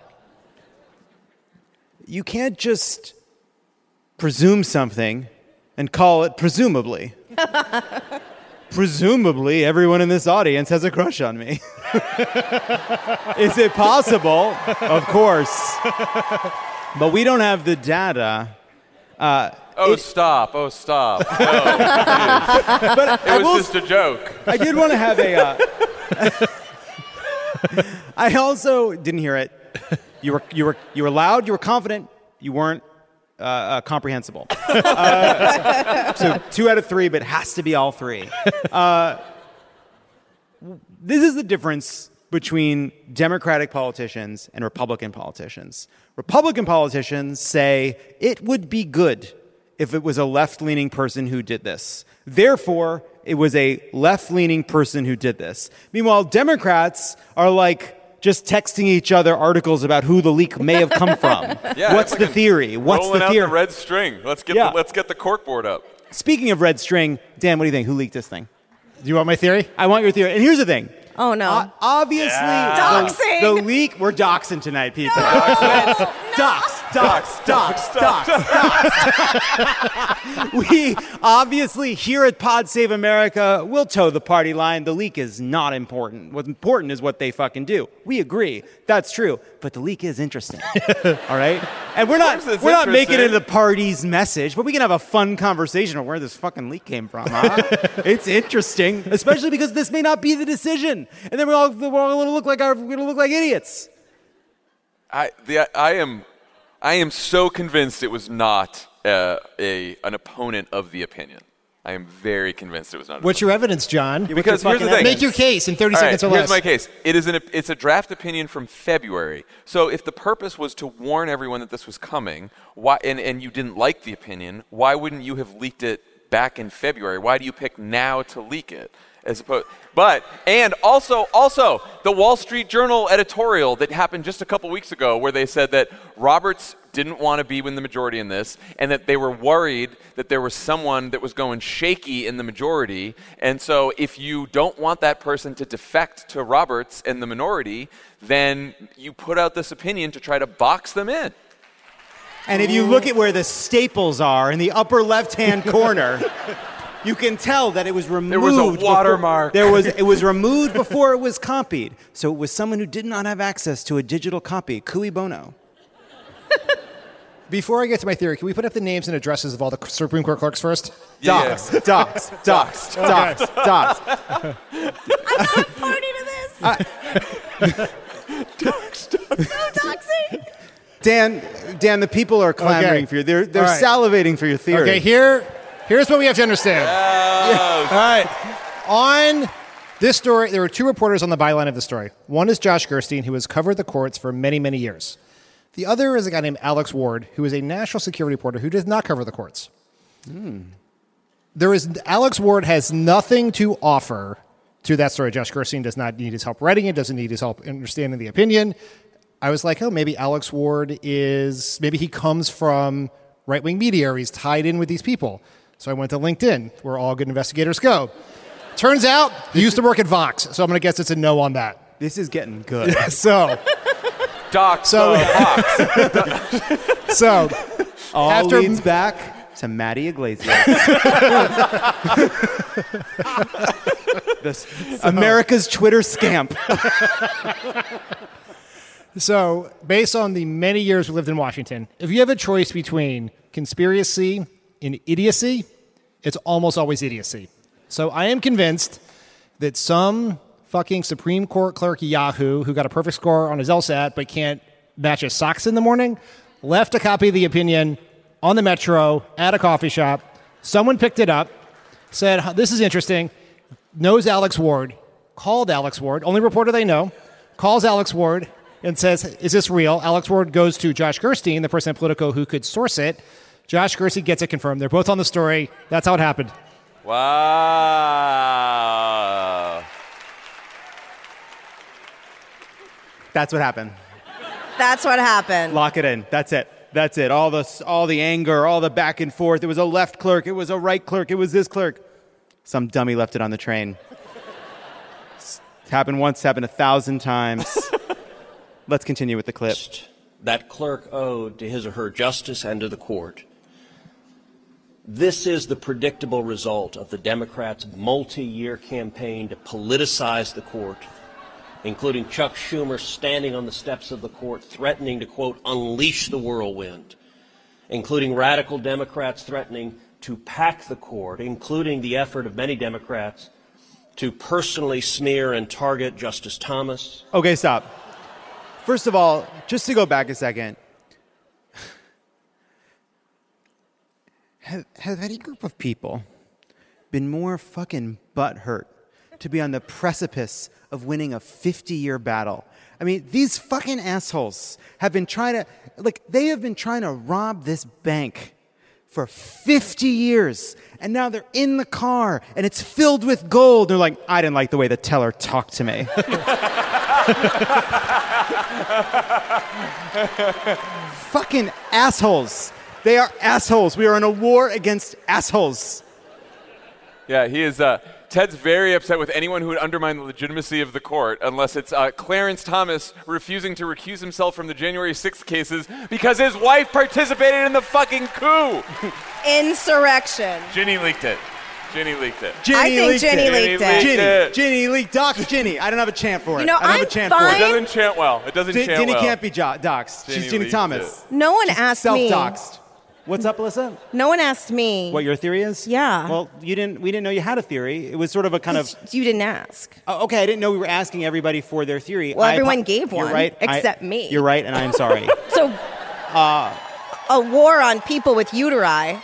S1: You can't just presume something and call it presumably. Presumably, everyone in this audience has a crush on me. Is it possible? Of course. But we don't have the data.
S3: Stop. No,
S1: but
S3: it was just a joke.
S1: I did want to have a... I also didn't hear it. You were loud, you were confident, you weren't comprehensible. So 2 out of 3, but it has to be all 3. This is the difference between Democratic politicians and Republican politicians. Republican politicians say it would be good if it was a left-leaning person who did this. Therefore, it was a left-leaning person who did this. Meanwhile, Democrats are like just texting each other articles about who the leak may have come from.
S3: Yeah,
S1: What's the theory? What's
S3: rolling
S1: the
S3: out
S1: theory?
S3: the red string. Let's get the corkboard up.
S1: Speaking of red string, Dan, what do you think? Who leaked this thing?
S5: Do you want my theory?
S1: I want your theory. And here's the thing.
S4: Oh, no.
S1: Obviously,
S4: Doxing.
S1: the leak, we're doxing tonight, people. Dox. We obviously, here at Pod Save America, will toe the party line. The leak is not important. What's important is what they fucking do. We agree. That's true. But the leak is interesting. All right? And we're not making it the party's message, but we can have a fun conversation on where this fucking leak came from, huh? It's interesting, especially because this may not be the decision. And then we're all going to look like idiots.
S3: I am so convinced it was not an opponent of the opinion. I am very convinced it was not.
S5: What's your evidence, John?
S3: Because here's the thing.
S5: Make your case in 30 seconds or
S3: here's
S5: less.
S3: my case. It's a draft opinion from February. So if the purpose was to warn everyone that this was coming, why and you didn't like the opinion, why wouldn't you have leaked it back in February? Why do you pick now to leak it? And also the Wall Street Journal editorial that happened just a couple weeks ago where they said that Roberts didn't want to be in the majority in this and that they were worried that there was someone that was going shaky in the majority. And so if you don't want that person to defect to Roberts and the minority, then you put out this opinion to try to box them in.
S1: And if you look at where the staples are in the upper left-hand corner, you can tell that it was removed.
S3: There was a watermark.
S1: It was removed before it was copied. So it was someone who did not have access to a digital copy. Cui bono.
S5: Before I get to my theory, can we put up the names and addresses of all the Supreme Court clerks first?
S1: Docs.
S3: I'm
S4: not party to this. No doxing.
S1: Dan, the people are clamoring for you. They're
S5: right.
S1: salivating for your theory.
S5: Okay, here's what we have to understand.
S3: Yes.
S5: All right. On this story, there were two reporters on the byline of the story. One is Josh Gerstein, who has covered the courts for many, many years. The other is a guy named Alex Ward, who is a national security reporter who does not cover the courts. Alex Ward has nothing to offer to that story. Josh Gerstein does not need his help writing it, doesn't need his help understanding the opinion. I was like, maybe Alex Ward maybe he comes from right-wing media or he's tied in with these people. So I went to LinkedIn, where all good investigators go. Turns out he used to work at Vox, so I'm going to guess it's a no on that.
S1: This is getting good. All leads back to Matty Iglesias. America's Twitter scamp.
S5: So, based on the many years we lived in Washington, if you have a choice between conspiracy and idiocy, it's almost always idiocy. So I am convinced that some fucking Supreme Court clerk Yahoo who got a perfect score on his LSAT but can't match his socks in the morning left a copy of the opinion on the Metro at a coffee shop. Someone picked it up, said, this is interesting, knows Alex Ward, called Alex Ward, only reporter they know, calls Alex Ward and says, is this real? Alex Ward goes to Josh Gerstein, the person at Politico who could source it. Josh Gerstein gets it confirmed. They're both on the story. That's how it happened.
S3: Wow.
S1: That's what happened.
S4: That's what happened.
S1: Lock it in. That's it. All the anger, all the back and forth. It was a left clerk. It was a right clerk. It was this clerk. Some dummy left it on the train. It's happened once, happened 1,000 times. Let's continue with the clip.
S8: That clerk owed to his or her justice and to the court. This is the predictable result of the Democrats' multi-year campaign to politicize the court, including Chuck Schumer standing on the steps of the court threatening to, quote, unleash the whirlwind, including radical Democrats threatening to pack the court, including the effort of many Democrats to personally smear and target Justice Thomas.
S1: Okay, stop. First of all, just to go back a second, have any group of people been more fucking butthurt to be on the precipice of winning a 50-year battle? I mean, these fucking assholes have been trying to rob this bank for 50 years. And now they're in the car, and it's filled with gold. They're like, I didn't like the way the teller talked to me. Fucking assholes. They are assholes. We are in a war against assholes.
S3: Yeah, he is. Ted's very upset with anyone who would undermine the legitimacy of the court, unless it's Clarence Thomas refusing to recuse himself from the January 6th cases because his wife participated in the fucking coup.
S4: Insurrection.
S3: Ginny leaked it.
S1: Ginny
S4: I think
S1: leaked
S4: Ginny
S1: it.
S4: leaked it.
S1: Ginny leaked. Dox Ginny. I don't have a chant for it.
S4: You know,
S1: I don't have
S4: I'm
S1: a chant
S3: It
S1: for
S4: fine.
S1: it.
S3: doesn't chant well. It doesn't chant
S1: Ginny
S3: well.
S1: can't be doxed. She's
S3: Ginny
S1: Ginny
S3: leaked
S1: Thomas.
S4: No one asked me.
S1: Self-doxed. What's up, Alyssa?
S4: No one asked me.
S1: What your theory is?
S4: Yeah.
S1: Well, we didn't know you had a theory. It was sort of a kind of.
S4: You didn't ask.
S1: Oh, okay, I didn't know we were asking everybody for their theory.
S4: Well, everyone gave
S1: You're
S4: one,
S1: right.
S4: except me.
S1: You're right, and I am sorry.
S4: So, a war on people with uteri.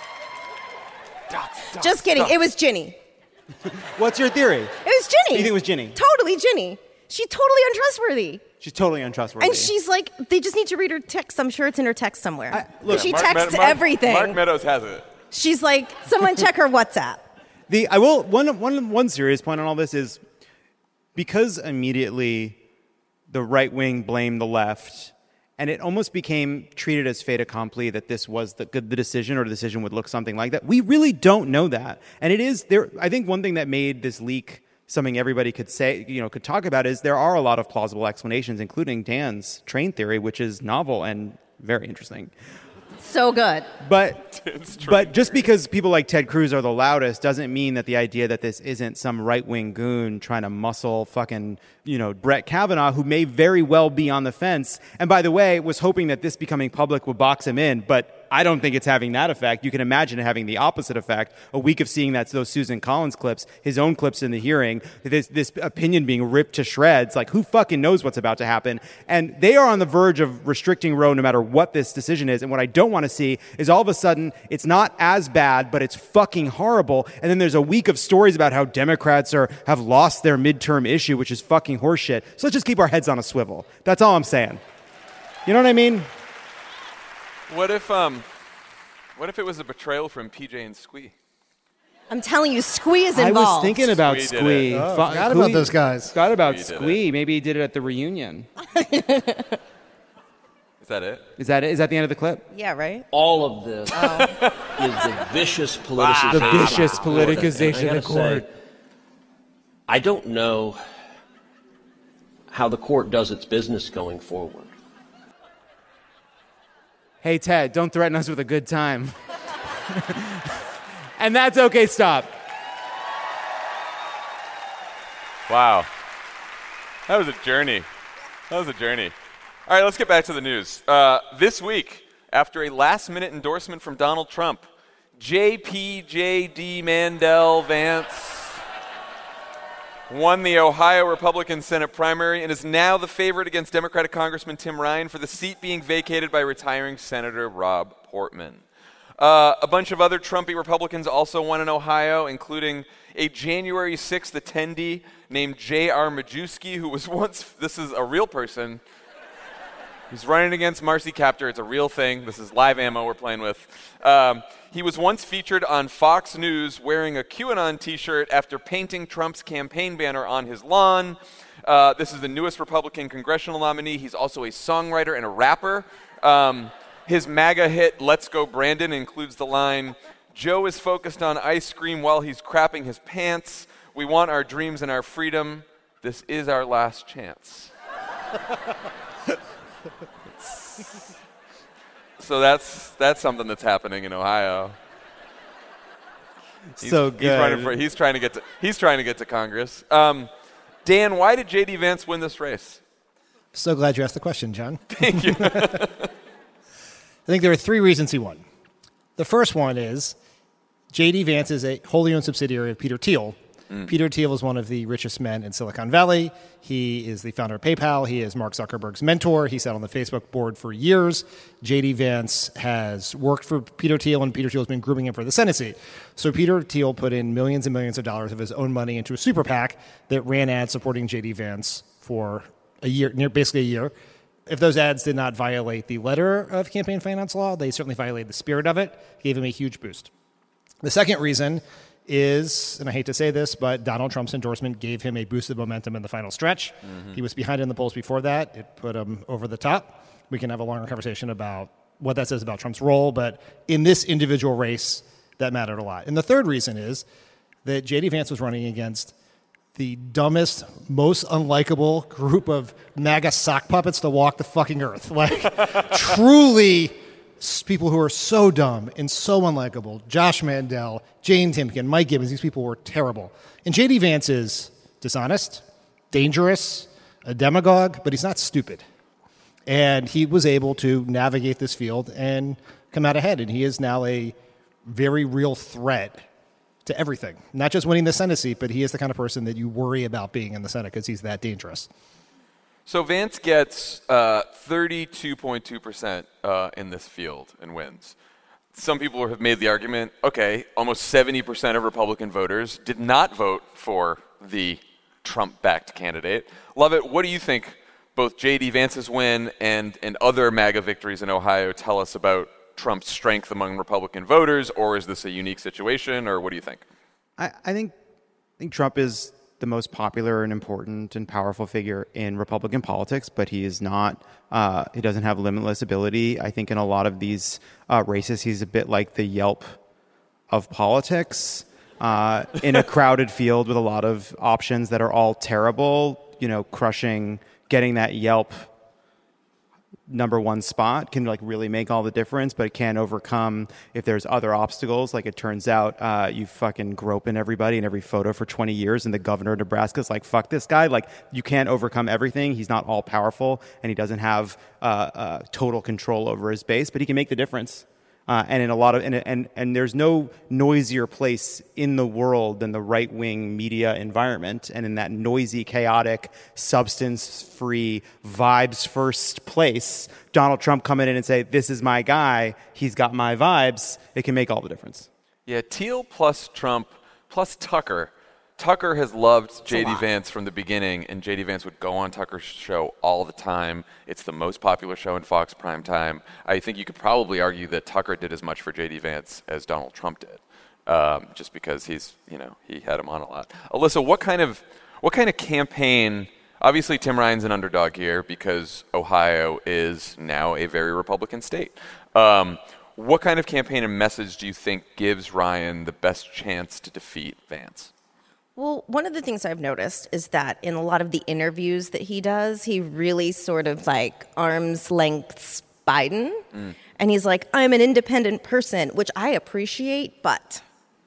S4: Just kidding. It was Ginny.
S1: What's your theory?
S4: It was Ginny.
S1: You think it was Ginny?
S4: Totally Ginny. She's totally untrustworthy.
S1: She's totally untrustworthy.
S4: And she's like, they just need to read her text. I'm sure it's in her text somewhere.
S1: Look,
S4: She
S3: Mark
S4: texts
S3: Mark-
S4: everything.
S3: Mark Meadows has it.
S4: She's like, someone check her WhatsApp.
S1: One serious point on all this is because immediately the right wing blamed the left, and it almost became treated as fait accompli that this was the decision, or the decision would look something like that. We really don't know that, and it is there. I think one thing that made this leak something everybody could say, could talk about, is there are a lot of plausible explanations, including Dan's train theory, which is novel and very interesting.
S4: So good.
S1: But just because people like Ted Cruz are the loudest doesn't mean that the idea that this isn't some right-wing goon trying to muscle fucking, Brett Kavanaugh, who may very well be on the fence, and by the way, was hoping that this becoming public would box him in, but I don't think it's having that effect. You can imagine it having the opposite effect. A week of seeing those Susan Collins clips, his own clips in the hearing, this opinion being ripped to shreds. Like, who fucking knows what's about to happen? And they are on the verge of restricting Roe no matter what this decision is. And what I don't want to see is all of a sudden it's not as bad, but it's fucking horrible. And then there's a week of stories about how Democrats have lost their midterm issue, which is fucking horseshit. So let's just keep our heads on a swivel. That's all I'm saying. You know what I mean?
S3: What if it was a betrayal from PJ and Squee?
S4: I'm telling you, Squee is involved.
S1: I was thinking about
S3: Squee did
S1: Squee.
S3: it.
S5: Oh, forgot about those guys.
S1: Forgot about
S3: Squee did
S1: Squee. Maybe he did it at the reunion.
S3: Is that it?
S1: Is that it? Is that the end of the clip?
S4: Yeah, right?
S8: All of this is the vicious politicization.
S1: The vicious politicization
S8: I
S1: of the
S8: gotta say,
S1: court.
S8: I don't know how the court does its business going forward.
S1: Hey, Ted, don't threaten us with a good time. And that's okay, stop.
S3: Wow. That was a journey. All right, let's get back to the news. This week, after a last-minute endorsement from Donald Trump, JPJD Mandel Vance won the Ohio Republican Senate primary and is now the favorite against Democratic Congressman Tim Ryan for the seat being vacated by retiring Senator Rob Portman. A bunch of other Trumpy Republicans also won in Ohio, including a January 6th attendee named J.R. Majewski, who was once, this is a real person, he's running against Marcy Kaptur. It's a real thing. This is live ammo we're playing with. He was once featured on Fox News wearing a QAnon t-shirt after painting Trump's campaign banner on his lawn. This is the newest Republican congressional nominee. He's also a songwriter and a rapper. His MAGA hit, Let's Go Brandon, includes the line, Joe is focused on ice cream while he's crapping his pants. We want our dreams and our freedom. This is our last chance. So that's something that's happening in Ohio.
S1: So good.
S3: He's trying to get to Congress. Dan, why did J.D. Vance win this race?
S5: So glad you asked the question, John.
S3: Thank you.
S5: I think there are three reasons he won. The first one is J.D. Vance is a wholly owned subsidiary of Peter Thiel. Peter Thiel is one of the richest men in Silicon Valley. He is the founder of PayPal. He is Mark Zuckerberg's mentor. He sat on the Facebook board for years. J.D. Vance has worked for Peter Thiel, and Peter Thiel has been grooming him for the Senate seat. So Peter Thiel put in millions and millions of dollars of his own money into a super PAC that ran ads supporting J.D. Vance for a year, basically a year. if those ads did not violate the letter of campaign finance law, they certainly violated the spirit of it, gave him a huge boost. The second reason is, and I hate to say this, but Donald Trump's endorsement gave him a boost of momentum in the final stretch. Mm-hmm. He was behind in the polls before that. It put him over the top. We can have a longer conversation about what that says about Trump's role, but in this individual race, that mattered a lot. And the third reason is that J.D. Vance was running against the dumbest, most unlikable group of MAGA sock puppets to walk the fucking earth. Like, truly people who are so dumb and so unlikable. Josh Mandel, Jane Timken, Mike Gibbons, these people were terrible. And J.D. Vance is dishonest, dangerous, a demagogue, but he's not stupid. And he was able to navigate this field and come out ahead. And he is now a very real threat to everything. Not just winning the Senate seat, but he is the kind of person that you worry about being in the Senate because he's that dangerous.
S3: So Vance gets 32.2% in this field and wins. Some people have made the argument, okay, almost 70% of Republican voters did not vote for the Trump-backed candidate. Lovett, what do you think both J.D. Vance's win and other MAGA victories in Ohio tell us about Trump's strength among Republican voters, or is this a unique situation, or what do you think?
S1: I think Trump is the most popular and important and powerful figure in Republican politics, but he is not. He doesn't have limitless ability. I think in a lot of these races, he's a bit like the Yelp of politics in a crowded field with a lot of options that are all terrible. Getting that Yelp number one spot can really make all the difference, but it can't overcome if there's other obstacles. Like it turns out you fucking groping everybody in every photo for 20 years and the governor of Nebraska is like, fuck this guy. Like you can't overcome everything. He's not all powerful and he doesn't have total control over his base, but he can make the difference. And in a lot of and there's no noisier place in the world than the right-wing media environment. And in that noisy, chaotic, substance-free, vibes-first place, Donald Trump coming in and say, "This is my guy. He's got my vibes." It can make all the difference.
S3: Yeah, Thiel plus Trump plus Tucker. Tucker has loved J.D. Vance from the beginning, and J.D. Vance would go on Tucker's show all the time. It's the most popular show in Fox primetime. I think you could probably argue that Tucker did as much for J.D. Vance as Donald Trump did, just because he had him on a lot. Alyssa, what kind of campaign? Obviously, Tim Ryan's an underdog here because Ohio is now a very Republican state. What kind of campaign and message do you think gives Ryan the best chance to defeat Vance?
S4: Well, one of the things I've noticed is that in a lot of the interviews that he does, he really sort of arm's lengths Biden. And he's like, I'm an independent person, which I appreciate, but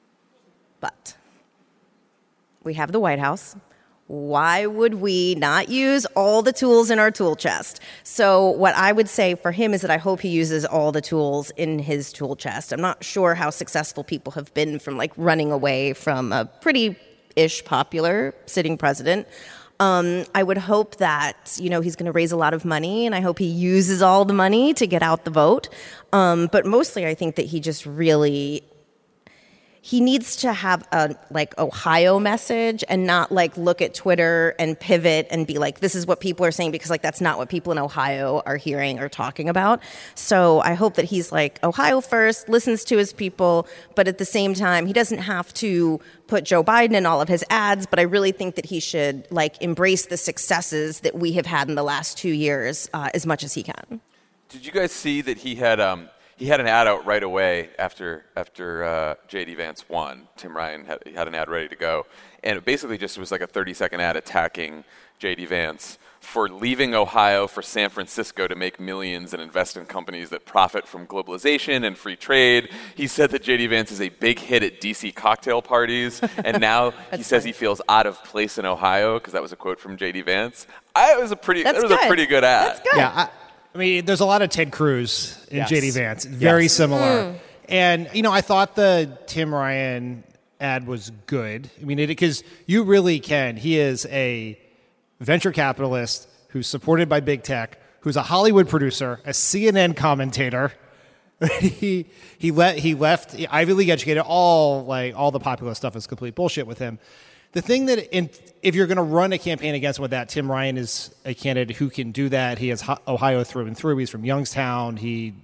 S4: we have the White House. Why would we not use all the tools in our tool chest? So what I would say for him is that I hope he uses all the tools in his tool chest. I'm not sure how successful people have been from running away from a pretty popular sitting president. I would hope that, he's going to raise a lot of money, and I hope he uses all the money to get out the vote. But mostly I think that he just really... He needs to have a Ohio message and not look at Twitter and pivot and be like, this is what people are saying, because that's not what people in Ohio are hearing or talking about. So I hope that he's Ohio first, listens to his people, but at the same time, he doesn't have to put Joe Biden in all of his ads, but I really think that he should embrace the successes that we have had in the last 2 years as much as he can.
S3: Did you guys see that he had an ad out right away after J.D. Vance won? Tim Ryan had an ad ready to go. And it basically just was a 30-second ad attacking J.D. Vance for leaving Ohio for San Francisco to make millions and invest in companies that profit from globalization and free trade. He said that J.D. Vance is a big hit at D.C. cocktail parties. And now he says he feels out of place in Ohio, because that was a quote from J.D. Vance. That was a pretty good ad.
S4: That's good.
S5: Yeah, I mean, there's a lot of Ted Cruz in J.D. Vance. Very similar. And, I thought the Tim Ryan ad was good. I mean, because you really can. He is a venture capitalist who's supported by big tech, who's a Hollywood producer, a CNN commentator. he left Ivy League educated. All the populist stuff is complete bullshit with him. The thing that, if you're going to run a campaign against him with that, Tim Ryan is a candidate who can do that. He has Ohio through and through. He's from Youngstown. He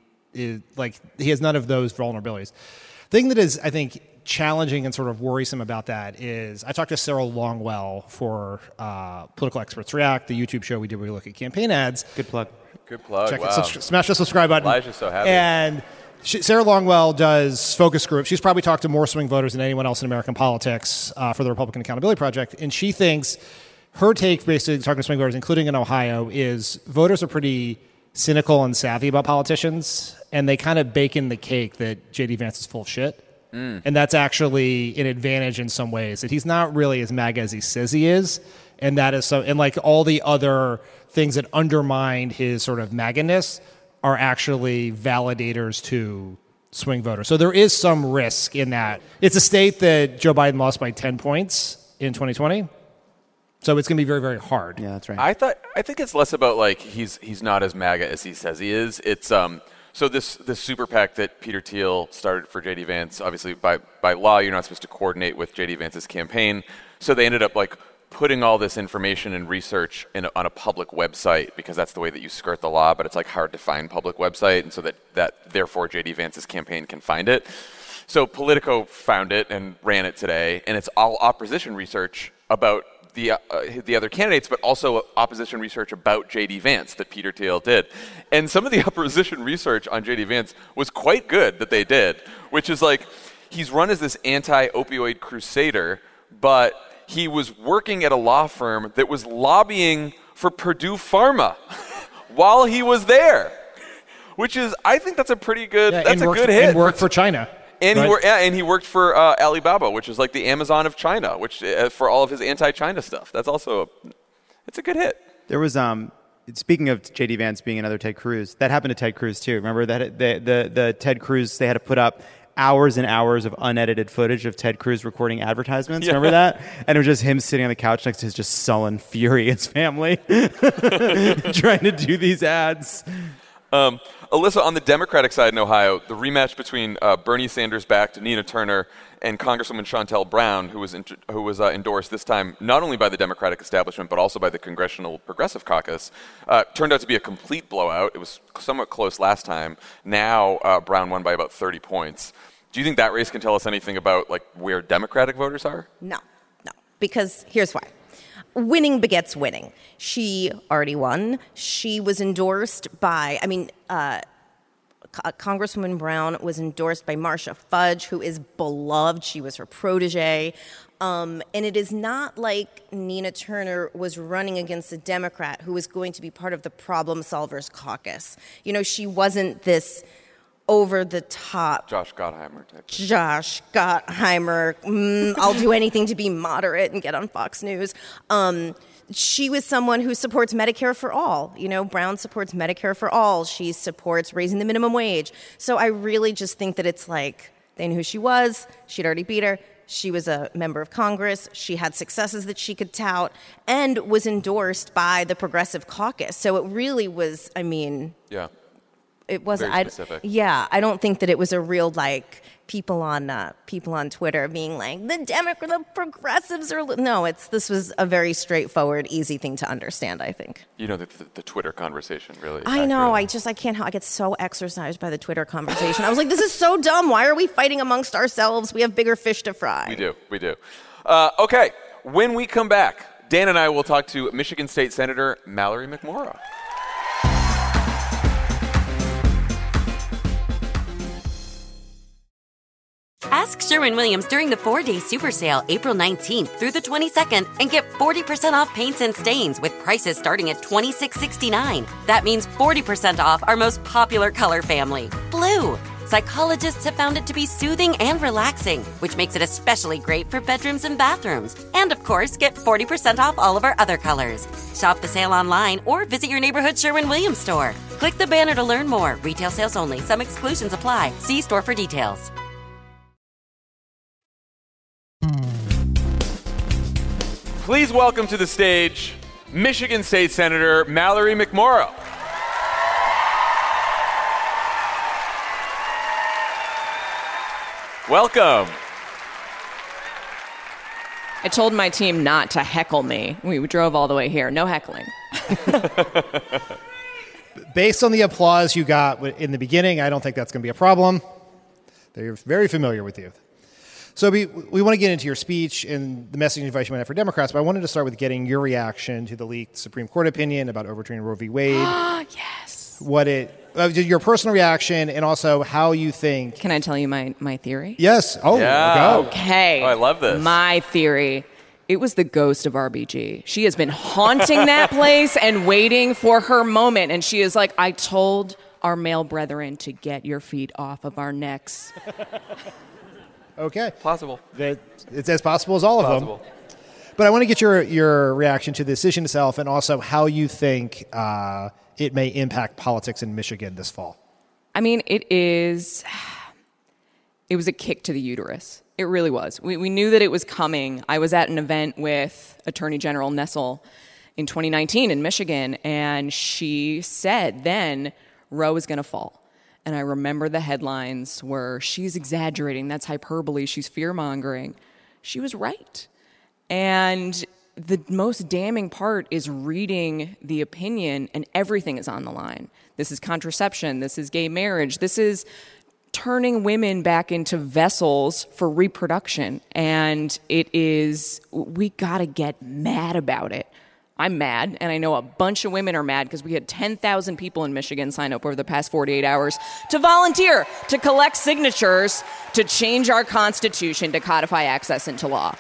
S5: has none of those vulnerabilities. The thing that is, I think, challenging and sort of worrisome about that is I talked to Sarah Longwell for Political Experts React, the YouTube show we did where we look at campaign ads.
S1: Good plug.
S3: Good plug.
S5: Check
S3: wow.
S5: it. Smash the subscribe button.
S3: Elijah's so happy.
S5: And Sarah Longwell does focus groups. She's probably talked to more swing voters than anyone else in American politics for the Republican Accountability Project. And she thinks her take, basically talking to swing voters, including in Ohio, is voters are pretty cynical and savvy about politicians, and they kind of bake in the cake that J.D. Vance is full of shit. And that's actually an advantage in some ways, that he's not really as MAGA as he says he is. And that is so, and like all the other things that undermine his sort of MAGA-ness are actually validators to swing voters. So there is some risk in that. It's a state that Joe Biden lost by 10 points in 2020. So it's going to be very, very hard.
S1: Yeah, that's right.
S3: I think it's less about like he's not as MAGA as he says he is. It's so this super PAC that Peter Thiel started for J.D. Vance, obviously by law you're not supposed to coordinate with J.D. Vance's campaign. So they ended up like putting all this information and research on a public website because that's the way that you skirt the law, but it's like hard to find public website, and so that therefore J.D. Vance's campaign can find it. So Politico found it and ran it today, and it's all opposition research about the other candidates, but also opposition research about J.D. Vance that Peter Thiel did. And some of the opposition research on J.D. Vance was quite good that they did, which is like he's run as this anti-opioid crusader, but he was working at a law firm that was lobbying for Purdue Pharma while he was there, which is, I think that's a pretty good, that's a good hit.
S5: And worked for China.
S3: And he worked for Alibaba, which is like the Amazon of China, which for all of his anti-China stuff. That's also it's a good hit.
S1: There was speaking of J.D. Vance being another Ted Cruz, that happened to Ted Cruz too. Remember that the Ted Cruz, they had to put up hours and hours of unedited footage of Ted Cruz recording advertisements. Yeah. Remember that? And it was just him sitting on the couch next to his just sullen, furious family trying to do these ads.
S3: Alyssa, on the Democratic side in Ohio, the rematch between Bernie Sanders-backed Nina Turner and Congresswoman Shontel Brown, who was endorsed this time not only by the Democratic establishment but also by the Congressional Progressive Caucus, turned out to be a complete blowout. It was somewhat close last time. Now Brown won by about 30 points. Do you think that race can tell us anything about like where Democratic voters are?
S4: No, because here's why. Winning begets winning. She already won. She was endorsed by, Congresswoman Brown was endorsed by Marcia Fudge, who is beloved. She was her protege. And it is not like Nina Turner was running against a Democrat who was going to be part of the Problem Solvers Caucus. You know, she wasn't this over-the-top
S3: Josh Gottheimer type.
S4: Josh Gottheimer, I'll do anything to be moderate and get on Fox News. She was someone who supports Medicare for all. You know, Brown supports Medicare for all. She supports raising the minimum wage. So I really just think that it's like they knew who she was. She'd already beat her. She was a member of Congress. She had successes that she could tout and was endorsed by the Progressive Caucus. So it really was,
S3: Yeah.
S4: It wasn't.
S3: Very specific.
S4: I don't think that it was a real like people on Twitter being like the progressives are. No, this was a very straightforward, easy thing to understand. I think.
S3: You know the Twitter conversation really.
S4: I know. I can't help. I get so exercised by the Twitter conversation. I was like, this is so dumb. Why are we fighting amongst ourselves? We have bigger fish to fry.
S3: We do. Okay. When we come back, Dan and I will talk to Michigan State Senator Mallory McMorrow.
S7: Ask Sherwin-Williams during the 4-day super sale, April 19th through the 22nd, and get 40% off paints and stains with prices starting at $26.69. That means 40% off our most popular color family, blue. Psychologists have found it to be soothing and relaxing, which makes it especially great for bedrooms and bathrooms. And of course, get 40% off all of our other colors. Shop the sale online or visit your neighborhood Sherwin-Williams store. Click the banner to learn more. Retail sales only. Some exclusions apply. See store for details.
S3: Please welcome to the stage Michigan State Senator Mallory McMorrow. Welcome.
S9: I told my team not to heckle me. We drove all the way here. No heckling.
S5: Based on the applause you got in the beginning, I don't think that's going to be a problem. They're very familiar with you. So we want to get into your speech and the messaging advice you might have for Democrats, but I wanted to start with getting your reaction to the leaked Supreme Court opinion about overturning Roe v. Wade.
S9: Yes.
S5: Your personal reaction, and also how you think.
S9: Can I tell you my theory?
S5: Yes. Oh,
S3: Yeah.
S5: go.
S9: Okay.
S3: Oh, I love this.
S9: My theory. It was the ghost of RBG. She has been haunting that place and waiting for her moment. And she is like, I told our male brethren to get your feet off of our necks.
S5: Okay.
S3: Plausible.
S5: It's as possible as all of them. But I want to get your reaction to the decision itself, and also how you think it may impact politics in Michigan this fall.
S9: I mean, it was a kick to the uterus. It really was. We knew that it was coming. I was at an event with Attorney General Nessel in 2019 in Michigan, and she said then Roe is going to fall. And I remember the headlines were, she's exaggerating, that's hyperbole, she's fear-mongering. She was right. And the most damning part is reading the opinion, and everything is on the line. This is contraception, this is gay marriage, this is turning women back into vessels for reproduction. And we gotta get mad about it. I'm mad, and I know a bunch of women are mad because we had 10,000 people in Michigan sign up over the past 48 hours to volunteer, to collect signatures, to change our Constitution, to codify access into law.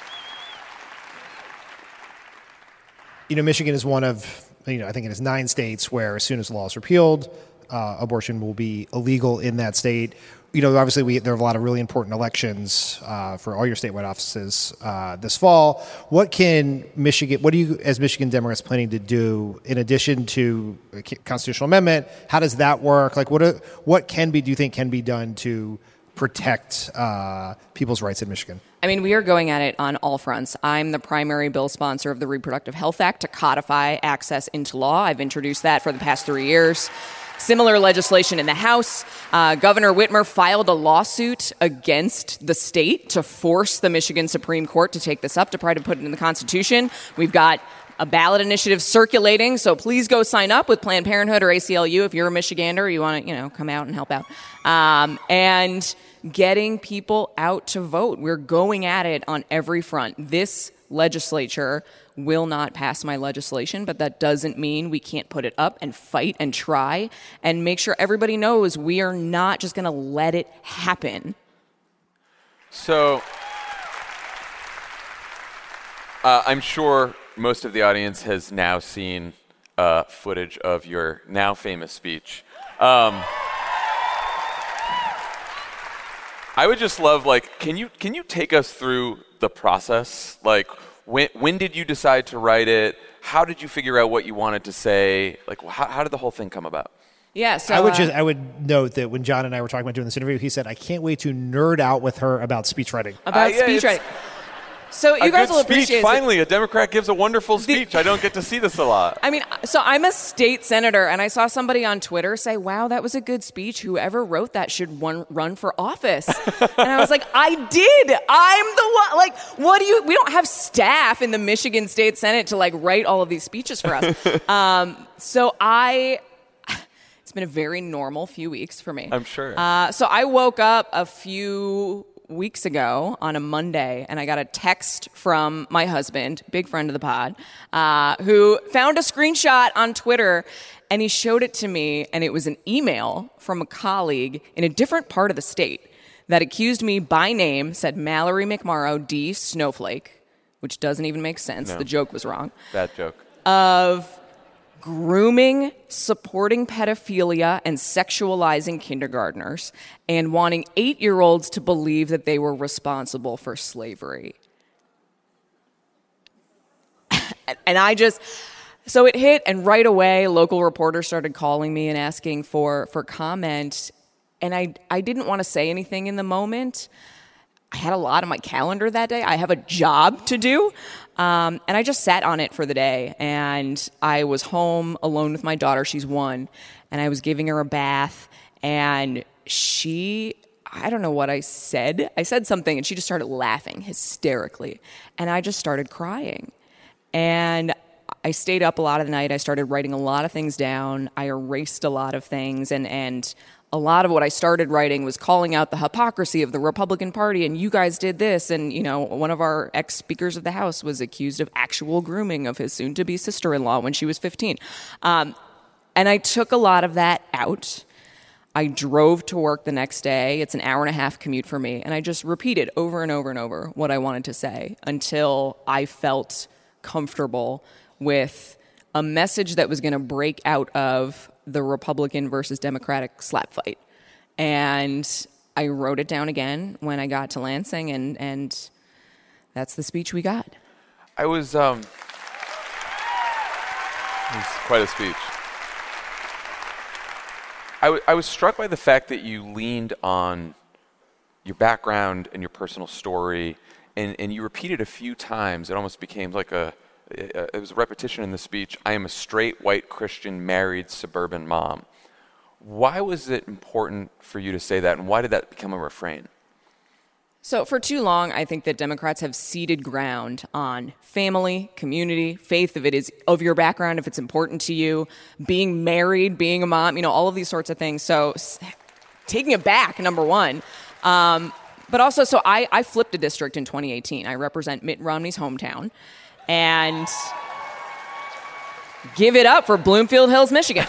S5: Michigan is one of, I think it is 9 states where as soon as the law is repealed, abortion will be illegal in that state. Obviously there are a lot of really important elections for all your statewide offices this fall. What are you as Michigan Democrats planning to do in addition to a constitutional amendment? How does that work? Like do you think can be done to protect people's rights in Michigan?
S9: I mean, we are going at it on all fronts. I'm the primary bill sponsor of the Reproductive Health Act to codify access into law. I've introduced that for the past 3 years. Similar legislation in the House. Governor Whitmer filed a lawsuit against the state to force the Michigan Supreme Court to take this up, to try to put it in the Constitution. We've got a ballot initiative circulating, so please go sign up with Planned Parenthood or ACLU if you're a Michigander, you want to, come out and help out. And getting people out to vote. We're going at it on every front. This legislature will not pass my legislation, but that doesn't mean we can't put it up and fight and try and make sure everybody knows we are not just going to let it happen.
S3: So I'm sure most of the audience has now seen footage of your now famous speech. I would just love, can you take us through the process? When did you decide to write it? How did you figure out what you wanted to say? How did the whole thing come about?
S9: Yeah, so
S5: I would note that when John and I were talking about doing this interview, he said, I can't wait to nerd out with her about speechwriting.
S9: Speechwriting. So you guys will appreciate.
S3: Finally, a Democrat gives a wonderful speech. I don't get to see this a lot.
S9: I mean, so I'm a state senator, and I saw somebody on Twitter say, wow, that was a good speech. Whoever wrote that should run for office. And I was like, I did. I'm the one. We don't have staff in the Michigan State Senate to write all of these speeches for us. It's been a very normal few weeks for me.
S3: I'm sure.
S9: So I woke up a few weeks ago on a Monday, and I got a text from my husband, big friend of the pod, who found a screenshot on Twitter, and he showed it to me, and it was an email from a colleague in a different part of the state that accused me by name, said Mallory McMorrow, D. Snowflake, which doesn't even make sense.
S3: No.
S9: The joke was wrong.
S3: Bad joke.
S9: Of grooming, supporting pedophilia, and sexualizing kindergartners, and wanting 8-year-olds to believe that they were responsible for slavery. And so it hit, and right away, local reporters started calling me and asking for comment, and I didn't want to say anything in the moment. I had a lot on my calendar that day. I have a job to do. And I just sat on it for the day. And I was home alone with my daughter. She's 1. And I was giving her a bath. And I don't know what I said. I said something, and she just started laughing hysterically. And I just started crying. And I stayed up a lot of the night. I started writing a lot of things down. I erased a lot of things. And a lot of what I started writing was calling out the hypocrisy of the Republican Party. And you guys did this. And, one of our ex-speakers of the House was accused of actual grooming of his soon-to-be sister-in-law when she was 15. And I took a lot of that out. I drove to work the next day. It's an hour-and-a-half commute for me. And I just repeated over and over and over what I wanted to say until I felt comfortable with a message that was going to break out of the Republican versus Democratic slap fight. And I wrote it down again when I got to Lansing, and that's the speech we got.
S3: It was quite a speech. I was struck by the fact that you leaned on your background and your personal story, and you repeated a few times. It almost became like it was a repetition in the speech. I am a straight, white, Christian, married, suburban mom. Why was it important for you to say that, and why did that become a refrain?
S9: So for too long, I think that Democrats have ceded ground on family, community, faith, if it is of your background, if it's important to you, being married, being a mom, all of these sorts of things. So taking it back, number one. But also, so I flipped a district in 2018. I represent Mitt Romney's hometown. And give it up for Bloomfield Hills, Michigan.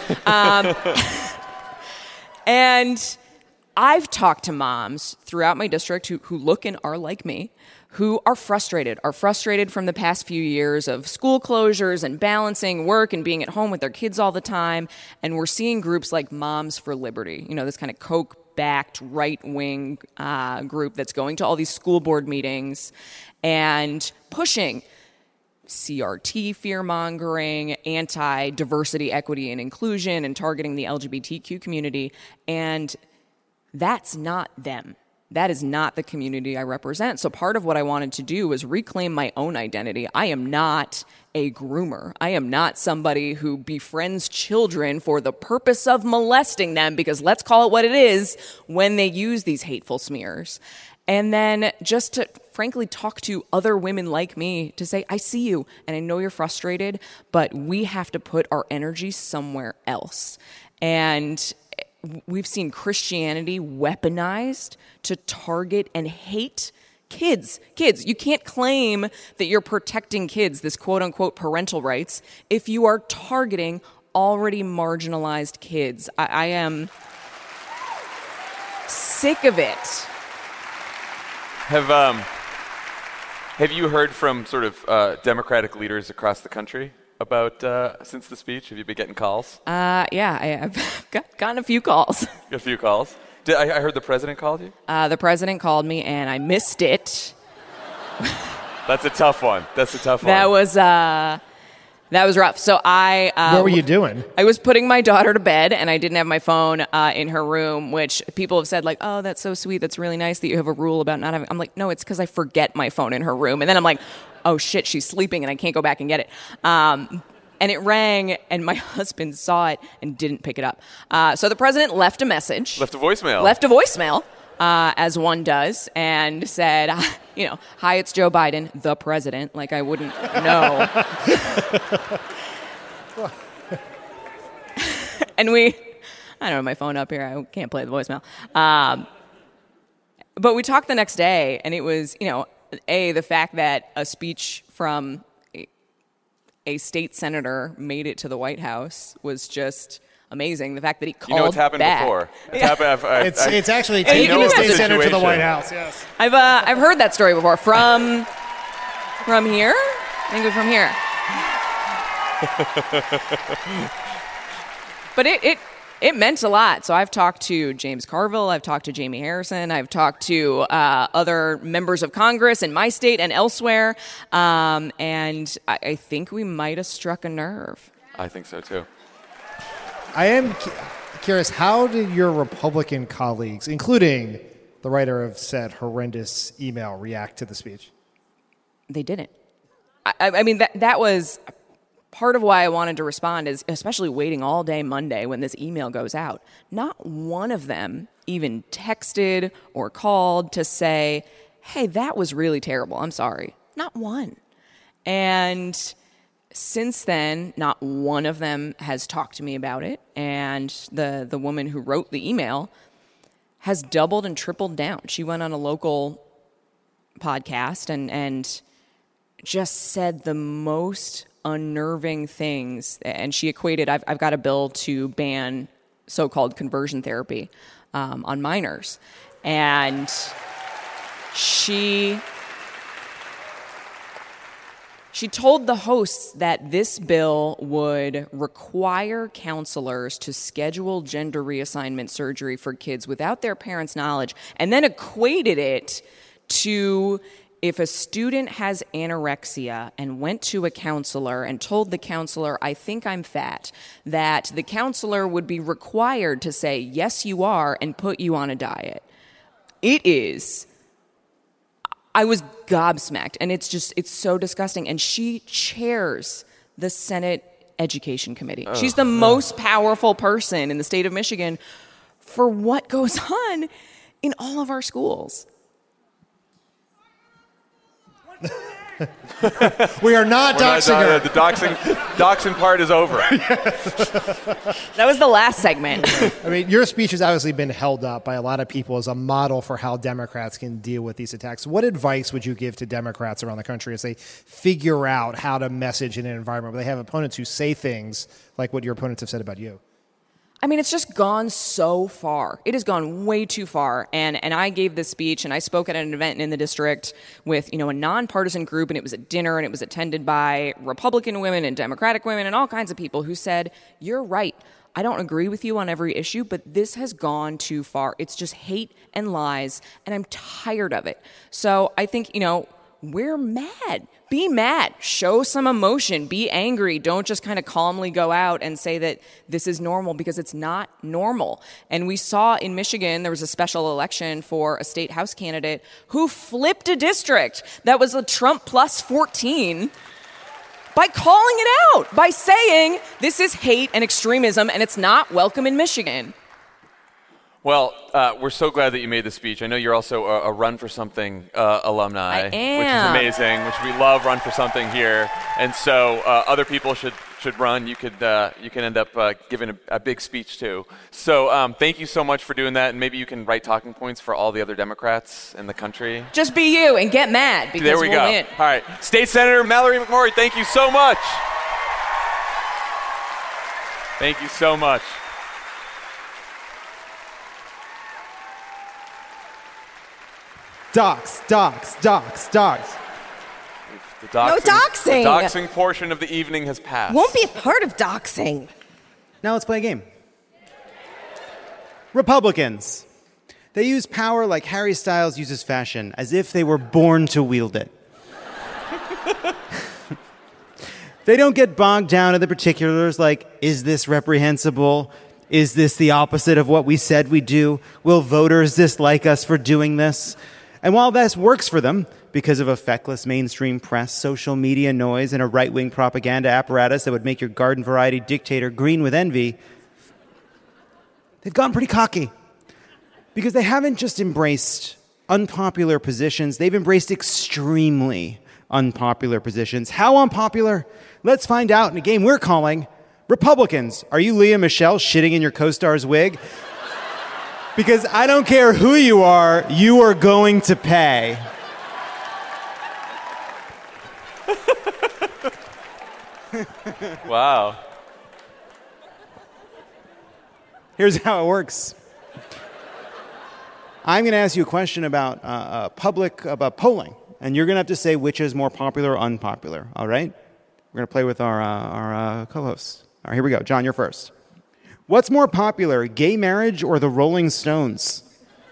S9: And I've talked to moms throughout my district who look and are like me, who are frustrated from the past few years of school closures and balancing work and being at home with their kids all the time. And we're seeing groups like Moms for Liberty, this kind of Koch-backed right-wing group that's going to all these school board meetings and pushing CRT fear-mongering, anti-diversity, equity, and inclusion, and targeting the LGBTQ community. And that's not them. That is not the community I represent. So part of what I wanted to do was reclaim my own identity. I am not a groomer. I am not somebody who befriends children for the purpose of molesting them, because let's call it what it is when they use these hateful smears. And then just to, frankly, talk to other women like me to say, I see you, and I know you're frustrated, but we have to put our energy somewhere else. And we've seen Christianity weaponized to target and hate kids. You can't claim that you're protecting kids, this quote-unquote parental rights, if you are targeting already marginalized kids. I am sick of it.
S3: Have you heard from sort of Democratic leaders across the country about since the speech? Have you been getting calls?
S9: Yeah, I've gotten a few calls.
S3: A few calls? I heard the president called you?
S9: The president called me, and I missed it.
S3: That's a tough one.
S9: That was rough. So
S5: what were you doing?
S9: I was putting my daughter to bed, and I didn't have my phone in her room, which people have said, like, oh, that's so sweet. That's really nice that you have a rule about not having. I'm like, no, it's because I forget my phone in her room. And then I'm like, oh, shit, she's sleeping, and I can't go back and get it. And it rang, and my husband saw it and didn't pick it up. So the president left a message.
S3: Left a voicemail.
S9: As one does, and said, hi, it's Joe Biden, the president, like I wouldn't know. And I don't have my phone up here, I can't play the voicemail. But we talked the next day, and it was, the fact that a speech from a state senator made it to the White House was just amazing. The fact that he called
S3: it's happened
S9: back.
S3: before.
S5: It's actually taking a state senator to the White House. Yes,
S9: I've heard that story before from here. I think it was from here. But it meant a lot. So I've talked to James Carville, I've talked to Jamie Harrison, I've talked to other members of Congress in my state and elsewhere, and I think we might have struck a nerve.
S3: I think so too.
S5: I am curious, how did your Republican colleagues, including the writer of said horrendous email, react to the speech?
S9: They didn't. I mean, that was part of why I wanted to respond is, especially waiting all day Monday when this email goes out, not one of them even texted or called to say, hey, that was really terrible. I'm sorry. Not one. And since then, not one of them has talked to me about it. And the woman who wrote the email has doubled and tripled down. She went on a local podcast and just said the most unnerving things. And she equated, I've got a bill to ban so-called conversion therapy on minors. And she told the hosts that this bill would require counselors to schedule gender reassignment surgery for kids without their parents' knowledge, and then equated it to if a student has anorexia and went to a counselor and told the counselor, I think I'm fat, that the counselor would be required to say, yes, you are, and put you on a diet. I was gobsmacked, and it's so disgusting. And she chairs the Senate Education Committee. She's the most powerful person in the state of Michigan for what goes on in all of our schools.
S5: We are not doxing her.
S3: The doxing part is over.
S9: That was the last segment.
S5: I mean, your speech has obviously been held up by a lot of people as a model for how Democrats can deal with these attacks. What advice would you give to Democrats around the country as they figure out how to message in an environment where they have opponents who say things like what your opponents have said about you?
S9: I mean, it's just gone so far. It has gone way too far. And I gave this speech, and I spoke at an event in the district with, a nonpartisan group, and it was at dinner, and it was attended by Republican women and Democratic women and all kinds of people who said, you're right. I don't agree with you on every issue, but this has gone too far. It's just hate and lies, and I'm tired of it. So I think, we're mad. Be mad. Show some emotion. Be angry. Don't just kind of calmly go out and say that this is normal, because it's not normal. And we saw in Michigan, there was a special election for a state house candidate who flipped a district that was a Trump plus 14 by calling it out, by saying this is hate and extremism and it's not welcome in Michigan.
S3: Well, we're so glad that you made the speech. I know you're also a Run for Something alumni,
S9: I am.
S3: Which is amazing, which we love Run for Something here. And so other people should run. You can end up giving a big speech too. So thank you so much for doing that. And maybe you can write talking points for all the other Democrats in the country.
S9: Just be you and get mad, because
S3: there we
S9: we'll
S3: go.
S9: win.
S3: All right. State Senator Mallory McMorey, thank you so much. Thank you so much.
S1: Dox.
S3: No
S4: doxing.
S3: The doxing portion of the evening has passed.
S4: Won't be a part of doxing.
S1: Now let's play a game. Republicans. They use power like Harry Styles uses fashion, as if they were born to wield it. They don't get bogged down in the particulars like, is this reprehensible? Is this the opposite of what we said we'd do? Will voters dislike us for doing this? And while this works for them, because of a feckless mainstream press, social media noise, and a right-wing propaganda apparatus that would make your garden variety dictator green with envy, they've gotten pretty cocky. Because they haven't just embraced unpopular positions, they've embraced extremely unpopular positions. How unpopular? Let's find out in a game we're calling Republicans. Are you Leah Michelle shitting in your co-star's wig? Because I don't care who you are going to pay.
S3: Wow.
S1: Here's how it works. I'm going to ask you a question about about polling, and you're going to have to say which is more popular or unpopular. All right? We're going to play with our co-hosts. All right, here we go. John, you're first. What's more popular, gay marriage or the Rolling Stones?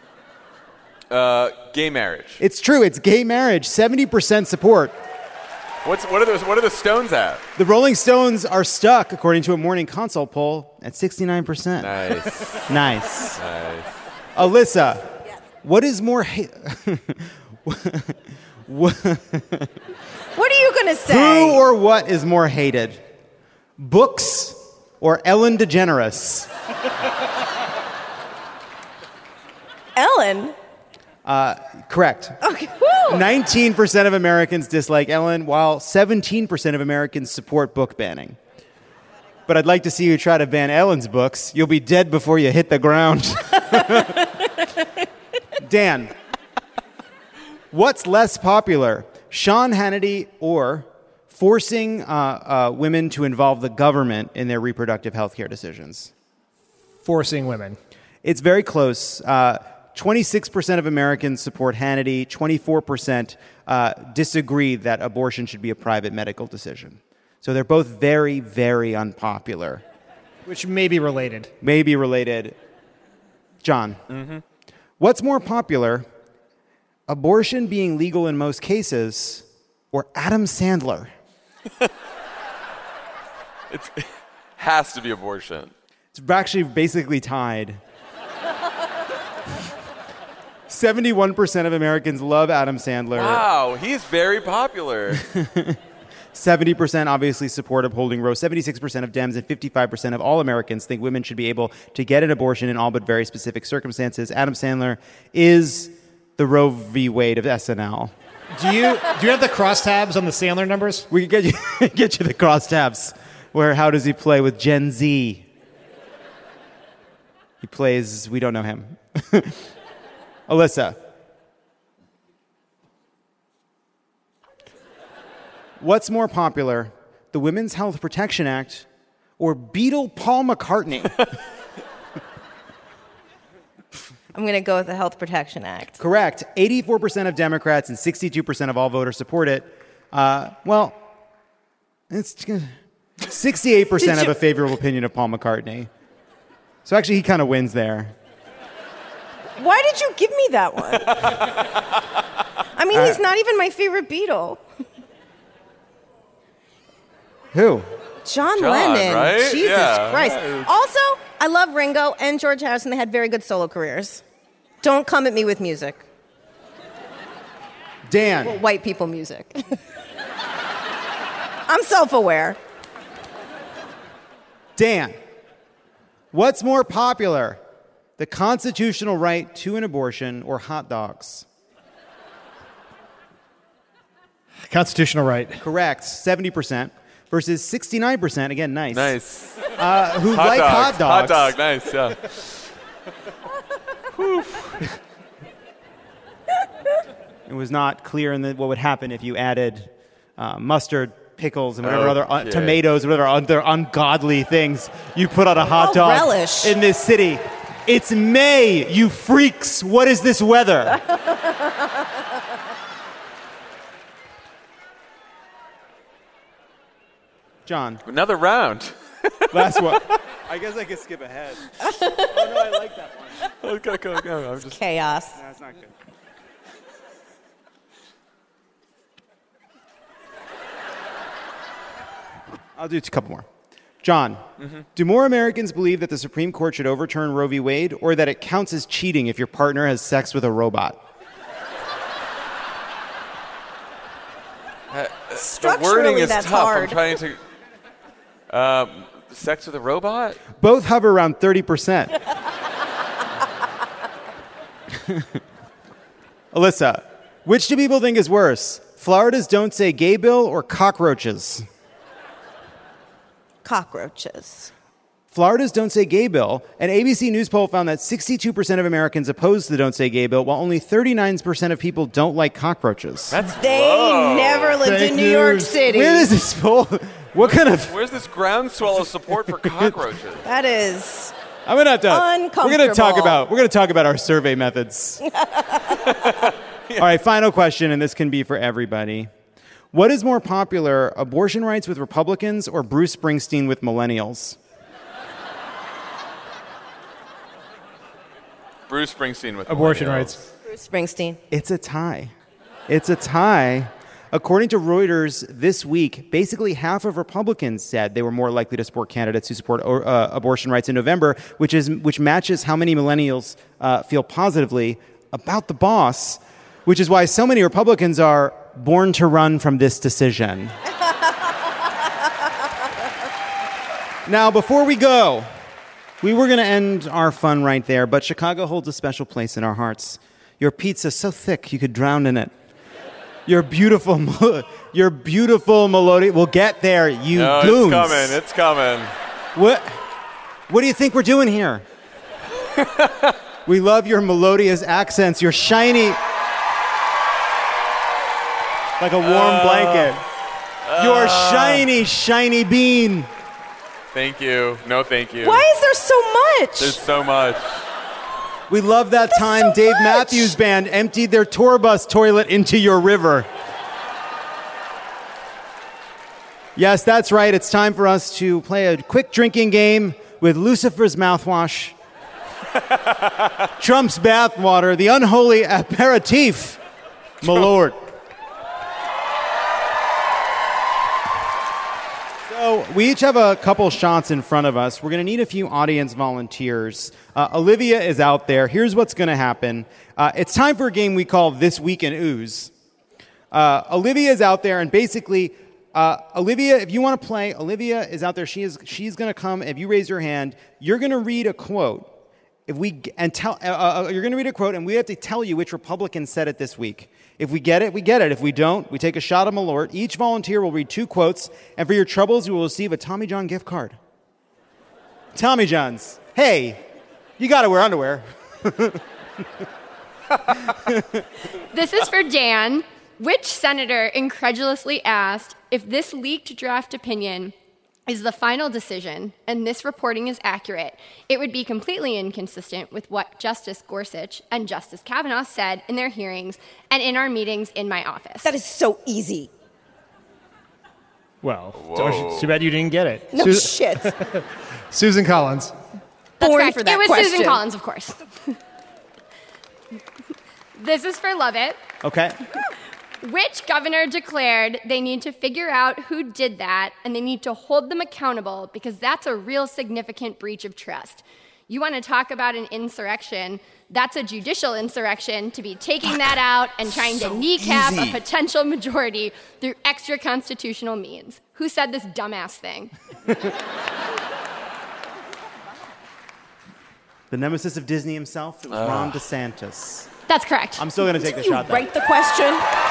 S3: Gay marriage.
S1: It's true. It's gay marriage. 70% support.
S3: What are the Stones at?
S1: The Rolling Stones are stuck, according to a Morning Consult poll, at 69%.
S3: Nice.
S1: Nice.
S3: Nice.
S1: Alyssa, what is more
S4: What are you going to say?
S1: Who or what is more hated? Books or Ellen DeGeneres?
S4: Ellen.
S1: Correct.
S4: Okay. Woo.
S1: 19% of Americans dislike Ellen, while 17% of Americans support book banning. But I'd like to see you try to ban Ellen's books. You'll be dead before you hit the ground. Dan, what's less popular, Sean Hannity or forcing women to involve the government in their reproductive health care decisions?
S5: Forcing women.
S1: It's very close. 26% of Americans support Hannity. 24% disagree that abortion should be a private medical decision. So they're both very, very unpopular.
S5: Which may be related.
S1: Maybe related. John, what's more popular, abortion being legal in most cases or Adam Sandler?
S3: It has to be abortion.
S1: It's actually basically tied. 71% of Americans love Adam Sandler.
S3: Wow, he's very popular.
S1: 70% obviously support upholding Roe. 76% of Dems and 55% of all Americans think women should be able to get an abortion in all but very specific circumstances. Adam Sandler is the Roe v. Wade of SNL.
S5: Do you have the crosstabs on the Sandler numbers?
S1: We can get you the crosstabs. Where how does he play with Gen Z? He plays, we don't know him. Alyssa. What's more popular, the Women's Health Protection Act or Beatle Paul McCartney?
S4: I'm going to go with the Health Protection Act.
S1: Correct. 84% of Democrats and 62% of all voters support it. Well, it's 68% have a favorable opinion of Paul McCartney. So actually, he kind of wins there.
S4: Why did you give me that one? I mean, he's not even my favorite Beatle.
S1: Who?
S4: John Lennon.
S3: Right?
S4: Jesus
S3: Yeah.
S4: Christ. Also, I love Ringo and George Harrison. They had very good solo careers. Don't come at me with music.
S1: Dan.
S4: Well, white people music. I'm self-aware.
S1: Dan. What's more popular, the constitutional right to an abortion or hot dogs?
S5: Constitutional right.
S1: Correct. 70% versus 69%. Again, nice.
S3: Nice.
S1: Who like hot dogs.
S3: Hot dog, nice, yeah.
S1: It was not clear in what would happen if you added mustard, pickles, and whatever other tomatoes, whatever other ungodly things you put on a hot dog
S4: relish.
S1: in this city. It's May, you freaks. What is this weather? John.
S3: Another round.
S1: Last one. I guess I could skip ahead. Oh, no, I like that one.
S3: Go. I'm just...
S4: Chaos.
S1: That's not good. I'll do a couple more. John, do more Americans believe that the Supreme Court should overturn Roe v. Wade or that it counts as cheating if your partner has sex with a robot?
S3: The wording is
S4: that's
S3: tough.
S4: hard.
S3: I'm trying to... sex with a robot?
S1: Both hover around 30%. Alyssa, which do people think is worse? Florida's Don't Say Gay bill or cockroaches?
S4: Cockroaches.
S1: Florida's Don't Say Gay bill, an ABC News poll found that 62% of Americans oppose the Don't Say Gay bill, while only 39% of people don't like cockroaches.
S4: They never lived in New York City.
S1: Where is this poll? What kind of...
S3: Where's this groundswell of support for cockroaches?
S4: That is
S1: I'm gonna have to.
S4: uncomfortable.
S1: We're gonna talk about our survey methods. All right, final question, and this can be for everybody. What is more popular, abortion rights with Republicans or Bruce Springsteen with millennials?
S3: Bruce Springsteen with
S5: Abortion
S3: millennials.
S5: rights.
S4: Bruce Springsteen.
S1: It's a tie. It's a tie. According to Reuters this week, basically half of Republicans said they were more likely to support candidates who support abortion rights in November, which matches how many millennials feel positively about the boss, which is why so many Republicans are born to run from this decision. Now, before we go, we were going to end our fun right there, but Chicago holds a special place in our hearts. Your pizza's so thick you could drown in it. Your beautiful melody. We'll get there, you goons.
S3: It's coming.
S1: What do you think we're doing here? We love your melodious accents, your shiny, like a warm blanket. Your shiny bean.
S3: Thank you. No, thank you.
S4: Why is there so much?
S3: There's so much.
S1: We love that time Dave Matthews Band emptied their tour bus toilet into your river. Yes, that's right. It's time for us to play a quick drinking game with Lucifer's mouthwash, Trump's bathwater, the unholy aperitif, Malort. So we each have a couple shots in front of us. We're going to need a few audience volunteers. Olivia is out there. Here's what's going to happen. It's time for a game we call This Week in Ooze. Olivia is out there, and basically, Olivia, if you want to play, Olivia is out there. She's going to come. If you raise your hand, you're going to read a quote. You're going to read a quote, and we have to tell you which Republican said it this week. If we get it, we get it. If we don't, we take a shot of Malort. Each volunteer will read 2 quotes, and for your troubles, you will receive a Tommy John gift card. Tommy John's. Hey, you got to wear underwear.
S10: This is for Dan. Which senator incredulously asked if this leaked draft opinion is the final decision and this reporting is accurate, it would be completely inconsistent with what Justice Gorsuch and Justice Kavanaugh said in their hearings and in our meetings in my office?
S4: That is so easy.
S5: Well, it's too bad you didn't get it.
S4: No shit.
S5: Susan Collins.
S10: That's
S4: Born
S10: correct.
S4: for that
S10: it was
S4: question.
S10: Susan Collins, of course. This is for Lovett.
S1: Okay.
S10: Which governor declared they need to figure out who did that and they need to hold them accountable because that's a real significant breach of trust? You want to talk about an insurrection? That's a judicial insurrection to be taking that out and trying to kneecap a potential majority through extra constitutional means. Who said this dumbass thing?
S1: The nemesis of Disney himself, it was Ron DeSantis.
S10: That's correct.
S1: I'm still going to take the shot, though.
S4: Write the question.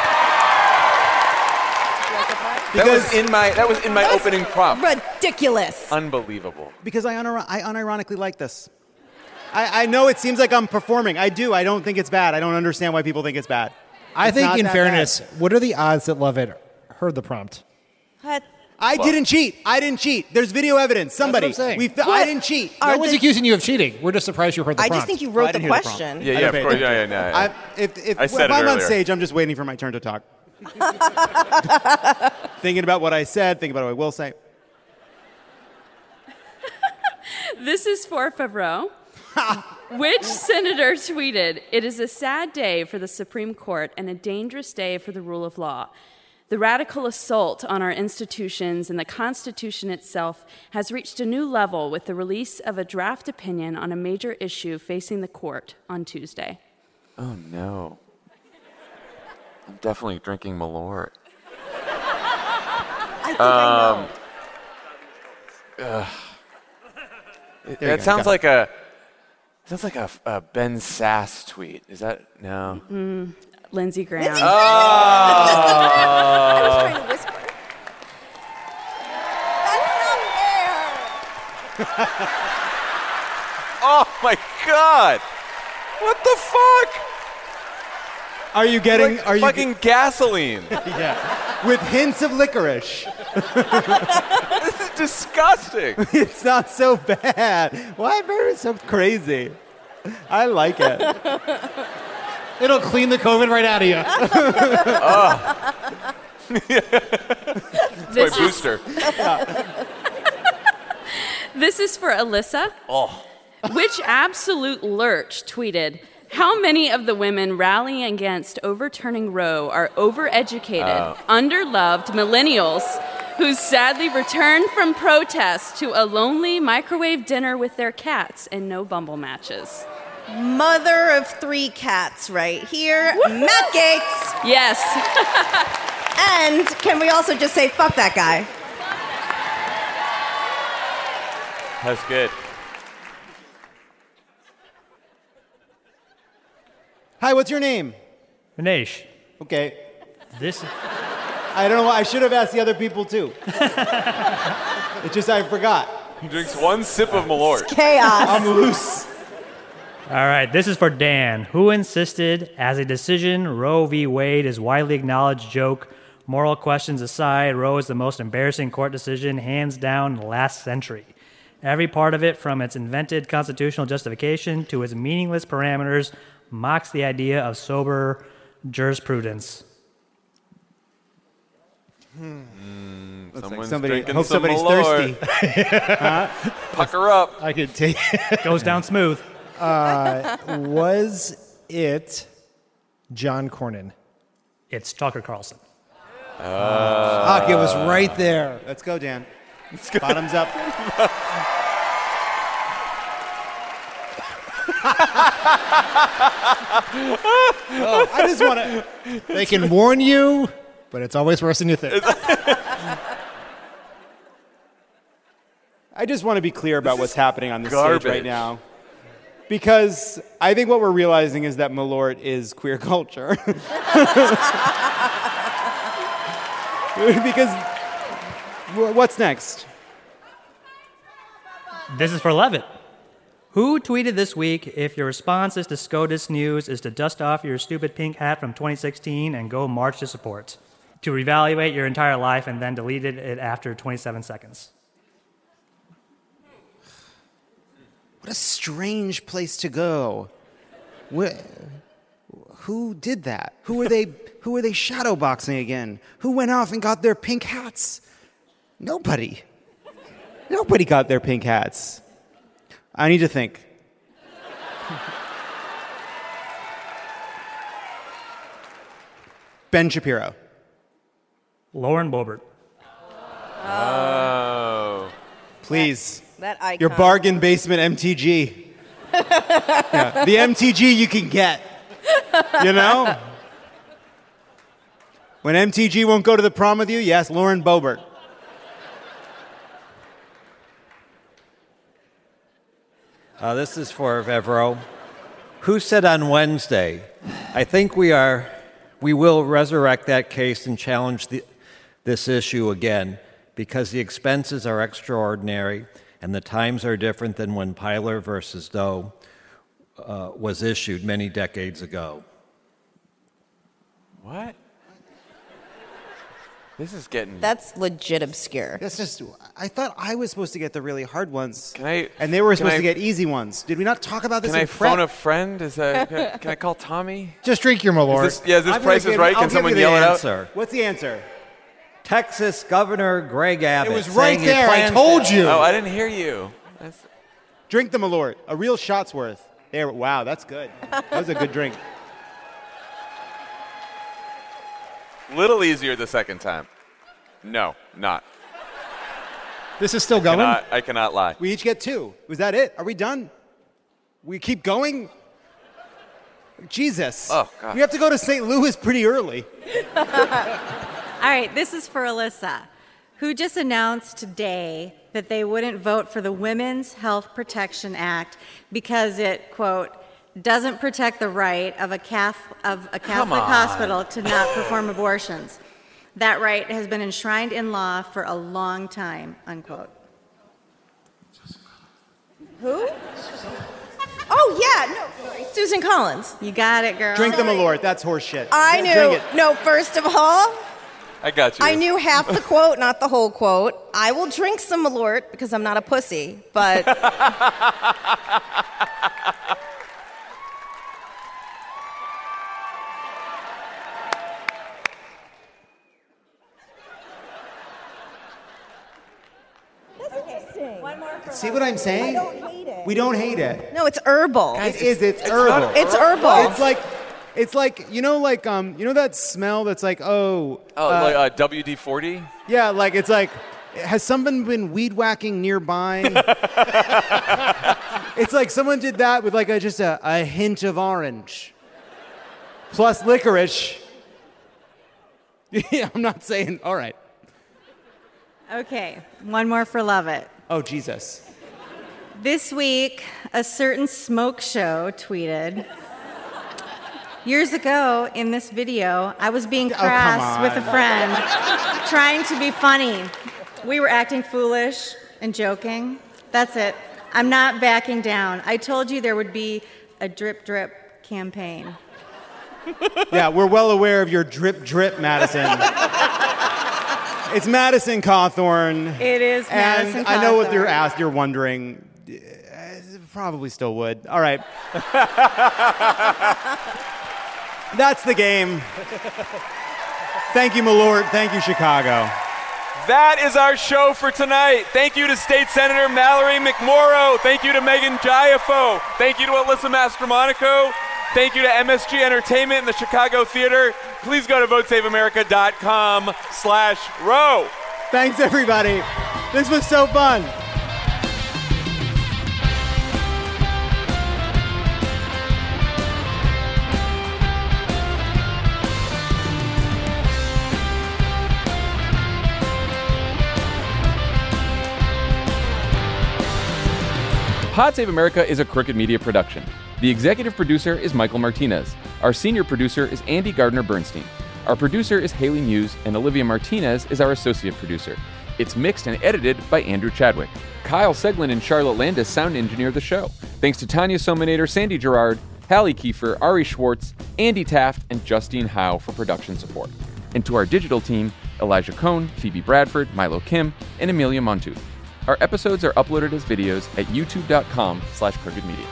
S3: That was in my opening prompt.
S4: Ridiculous.
S3: Unbelievable.
S1: Because I unironically like this. I know it seems like I'm performing. I do. I don't think it's bad. I don't understand why people think it's bad.
S5: I
S1: It's
S5: think,
S1: not
S5: in
S1: that
S5: fairness,
S1: bad.
S5: what are the odds that Lovett heard the prompt?
S4: What?
S1: I didn't cheat. There's video evidence. Somebody.
S5: That's what I'm saying.
S1: I didn't cheat.
S5: No one's accusing you of cheating. We're just surprised you heard the
S4: I
S5: prompt.
S4: just think you wrote
S1: I
S4: the
S1: didn't hear the prompt.
S4: question.
S3: Yeah, of course. Yeah.
S1: If
S3: I said it
S1: I'm on
S3: earlier.
S1: stage, I'm just waiting for my turn to talk. Thinking about what I said, thinking about what I will say.
S11: This is for Favreau. Which senator tweeted, "It is a sad day for the Supreme Court and a dangerous day for the rule of law. The radical assault on our institutions and the Constitution itself has reached a new level with the release of a draft opinion on a major issue facing the court on Tuesday."
S3: Oh, no. I'm definitely drinking Malort.
S4: I think I know.
S3: That sounds like a Ben Sass tweet. Is that no?
S11: Lindsey Graham.
S4: I was trying to whisper. That's not fair.
S3: Oh my God! What the fuck?
S1: Are you getting?
S3: Like
S1: Are you
S3: fucking gasoline?
S1: Yeah, with hints of licorice.
S3: This is disgusting.
S1: It's not so bad. Why are you so crazy? I like it.
S5: It'll clean the COVID right out of you.
S3: My booster.
S11: This is for Alyssa. Which absolute lurch tweeted, "How many of the women rallying against overturning Roe are overeducated, underloved millennials who sadly returned from protests to a lonely microwave dinner with their cats and no Bumble matches?"
S4: Mother of 3 cats right here. Matt Gaetz.
S11: Yes.
S4: And can we also just say, fuck that guy?
S3: That's good.
S1: Hi, what's your name?
S12: Manesh.
S1: Okay.
S12: This.
S1: I don't know why. I should have asked the other people too. It's just I forgot.
S3: He drinks one sip of Malort.
S4: Chaos.
S1: I'm loose.
S12: All right, this is for Dan, who insisted, as a decision, Roe v. Wade is widely acknowledged joke. Moral questions aside, Roe is the most embarrassing court decision, hands down, in the last century. Every part of it, from its invented constitutional justification to its meaningless parameters, mocks the idea of sober jurisprudence.
S1: Looks like
S3: Somebody's
S1: somebody's thirsty.
S3: Pucker up.
S5: I could take.
S12: Goes down smooth.
S5: Was it John Cornyn?
S12: It's Tucker Carlson.
S5: Fuck, it was right there.
S1: Let's go, Dan. Bottoms up. I just want to.
S5: They can warn you, but it's always worse than you think.
S1: I just want to be clear about what's happening on the
S3: garbage.
S1: stage right now. Because I think what we're realizing is that Malort is queer culture. Because what's next?
S12: This is for Levitt. Who tweeted this week, if your response is to SCOTUS News is to dust off your stupid pink hat from 2016 and go march to support, to reevaluate your entire life and then deleted it after 27 seconds?
S1: What a strange place to go. Who did that? Who were they shadowboxing again? Who went off and got their pink hats? Nobody. Nobody got their pink hats. I need to think. Ben Shapiro.
S12: Lauren Boebert.
S3: Oh.
S1: Please.
S4: That icon.
S1: Your bargain basement MTG. Yeah, the MTG you can get. You know? When MTG won't go to the prom with you, yes, Lauren Boebert.
S13: This is for Vevro. Who said on Wednesday, I think we will resurrect that case and challenge this issue again because the expenses are extraordinary and the times are different than when Pyler versus Doe was issued many decades ago.
S3: What? This is getting...
S4: That's legit obscure.
S1: That's just... I thought I was supposed to get the really hard ones.
S3: And
S1: they were supposed to get easy ones. Did we not talk about this
S3: Can I
S1: in prep?
S3: phone a friend? Can I call Tommy?
S5: Just drink your Malort.
S3: Is this Price is Right? Can someone yell it out?
S1: What's the answer?
S13: Texas Governor Greg Abbott.
S5: It was right there. I
S13: plans
S5: told you.
S3: Oh, I didn't hear you.
S1: Drink the Malort. A real shot's worth. There. Wow, that's good. That was a good drink.
S3: Little easier the second time. No, not.
S5: This is still going?
S3: I cannot lie.
S1: We each get 2. Was that it? Are we done? We keep going? Jesus.
S3: Oh, God.
S1: We have to go to St. Louis pretty early.
S14: All right, this is for Alyssa, who just announced today that they wouldn't vote for the Women's Health Protection Act because it, quote, doesn't protect the right of a Catholic hospital to not perform abortions. That right has been enshrined in law for a long time, unquote.
S4: Who? Oh, yeah, no, Susan Collins.
S14: You got it, girl.
S1: Drink the Malort. That's horse shit.
S4: I
S1: Drink
S4: knew.
S1: it.
S4: No, first of all,
S3: I got you.
S4: I knew half the quote, not the whole quote. I will drink some Malort because I'm not a pussy, but...
S1: See what I'm saying?
S4: I don't hate it.
S1: We don't hate it.
S4: No, it's herbal.
S1: It is. It's herbal.
S4: It's herbal.
S1: It's like you know that smell that's like
S3: like WD-40?
S1: Yeah, like it's like has someone been weed whacking nearby? It's like someone did that with like just a hint of orange, plus licorice. Yeah, I'm not saying. All right.
S14: Okay, one more for Lovett.
S1: Oh Jesus.
S14: This week, a certain smoke show tweeted, "Years ago in this video, I was being crass with a friend, trying to be funny. We were acting foolish and joking. That's it. I'm not backing down. I told you there would be a drip drip campaign."
S1: Yeah, we're well aware of your drip drip, Madison. It's Madison Cawthorn.
S14: It is Madison
S1: And I know what
S14: Cawthorn.
S1: you're wondering. Probably still would. All right. That's the game. Thank you, Malort. Thank you, Chicago.
S3: That is our show for tonight. Thank you to State Senator Mallory McMorrow. Thank you to Megan Giaffo. Thank you to Alyssa Mastromonaco. Thank you to MSG Entertainment and the Chicago Theater. Please go to votesaveamerica.com/Roe.
S1: Thanks, everybody. This was so fun.
S3: Pod Save America is a Crooked Media production. The executive producer is Michael Martinez. Our senior producer is Andy Gardner-Bernstein. Our producer is Haley Muse, and Olivia Martinez is our associate producer. It's mixed and edited by Andrew Chadwick. Kyle Seglin and Charlotte Landis sound engineer the show. Thanks to Tanya Sominator, Sandy Gerard, Hallie Kiefer, Ari Schwartz, Andy Taft, and Justine Howe for production support. And to our digital team, Elijah Cohn, Phoebe Bradford, Milo Kim, and Amelia Montooth. Our episodes are uploaded as videos at youtube.com/crookedmedia.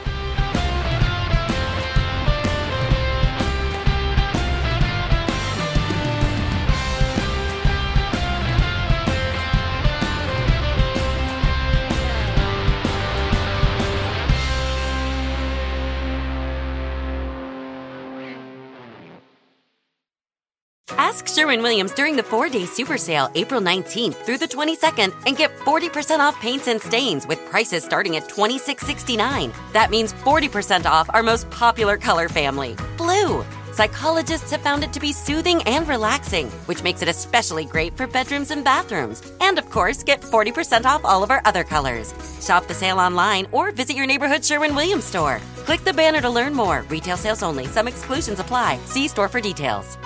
S7: Ask Sherwin-Williams during the 4-day super sale, April 19th through the 22nd, and get 40% off paints and stains with prices starting at $26.69. That means 40% off our most popular color family, blue. Psychologists have found it to be soothing and relaxing, which makes it especially great for bedrooms and bathrooms. And of course, get 40% off all of our other colors. Shop the sale online or visit your neighborhood Sherwin-Williams store. Click the banner to learn more. Retail sales only. Some exclusions apply. See store for details.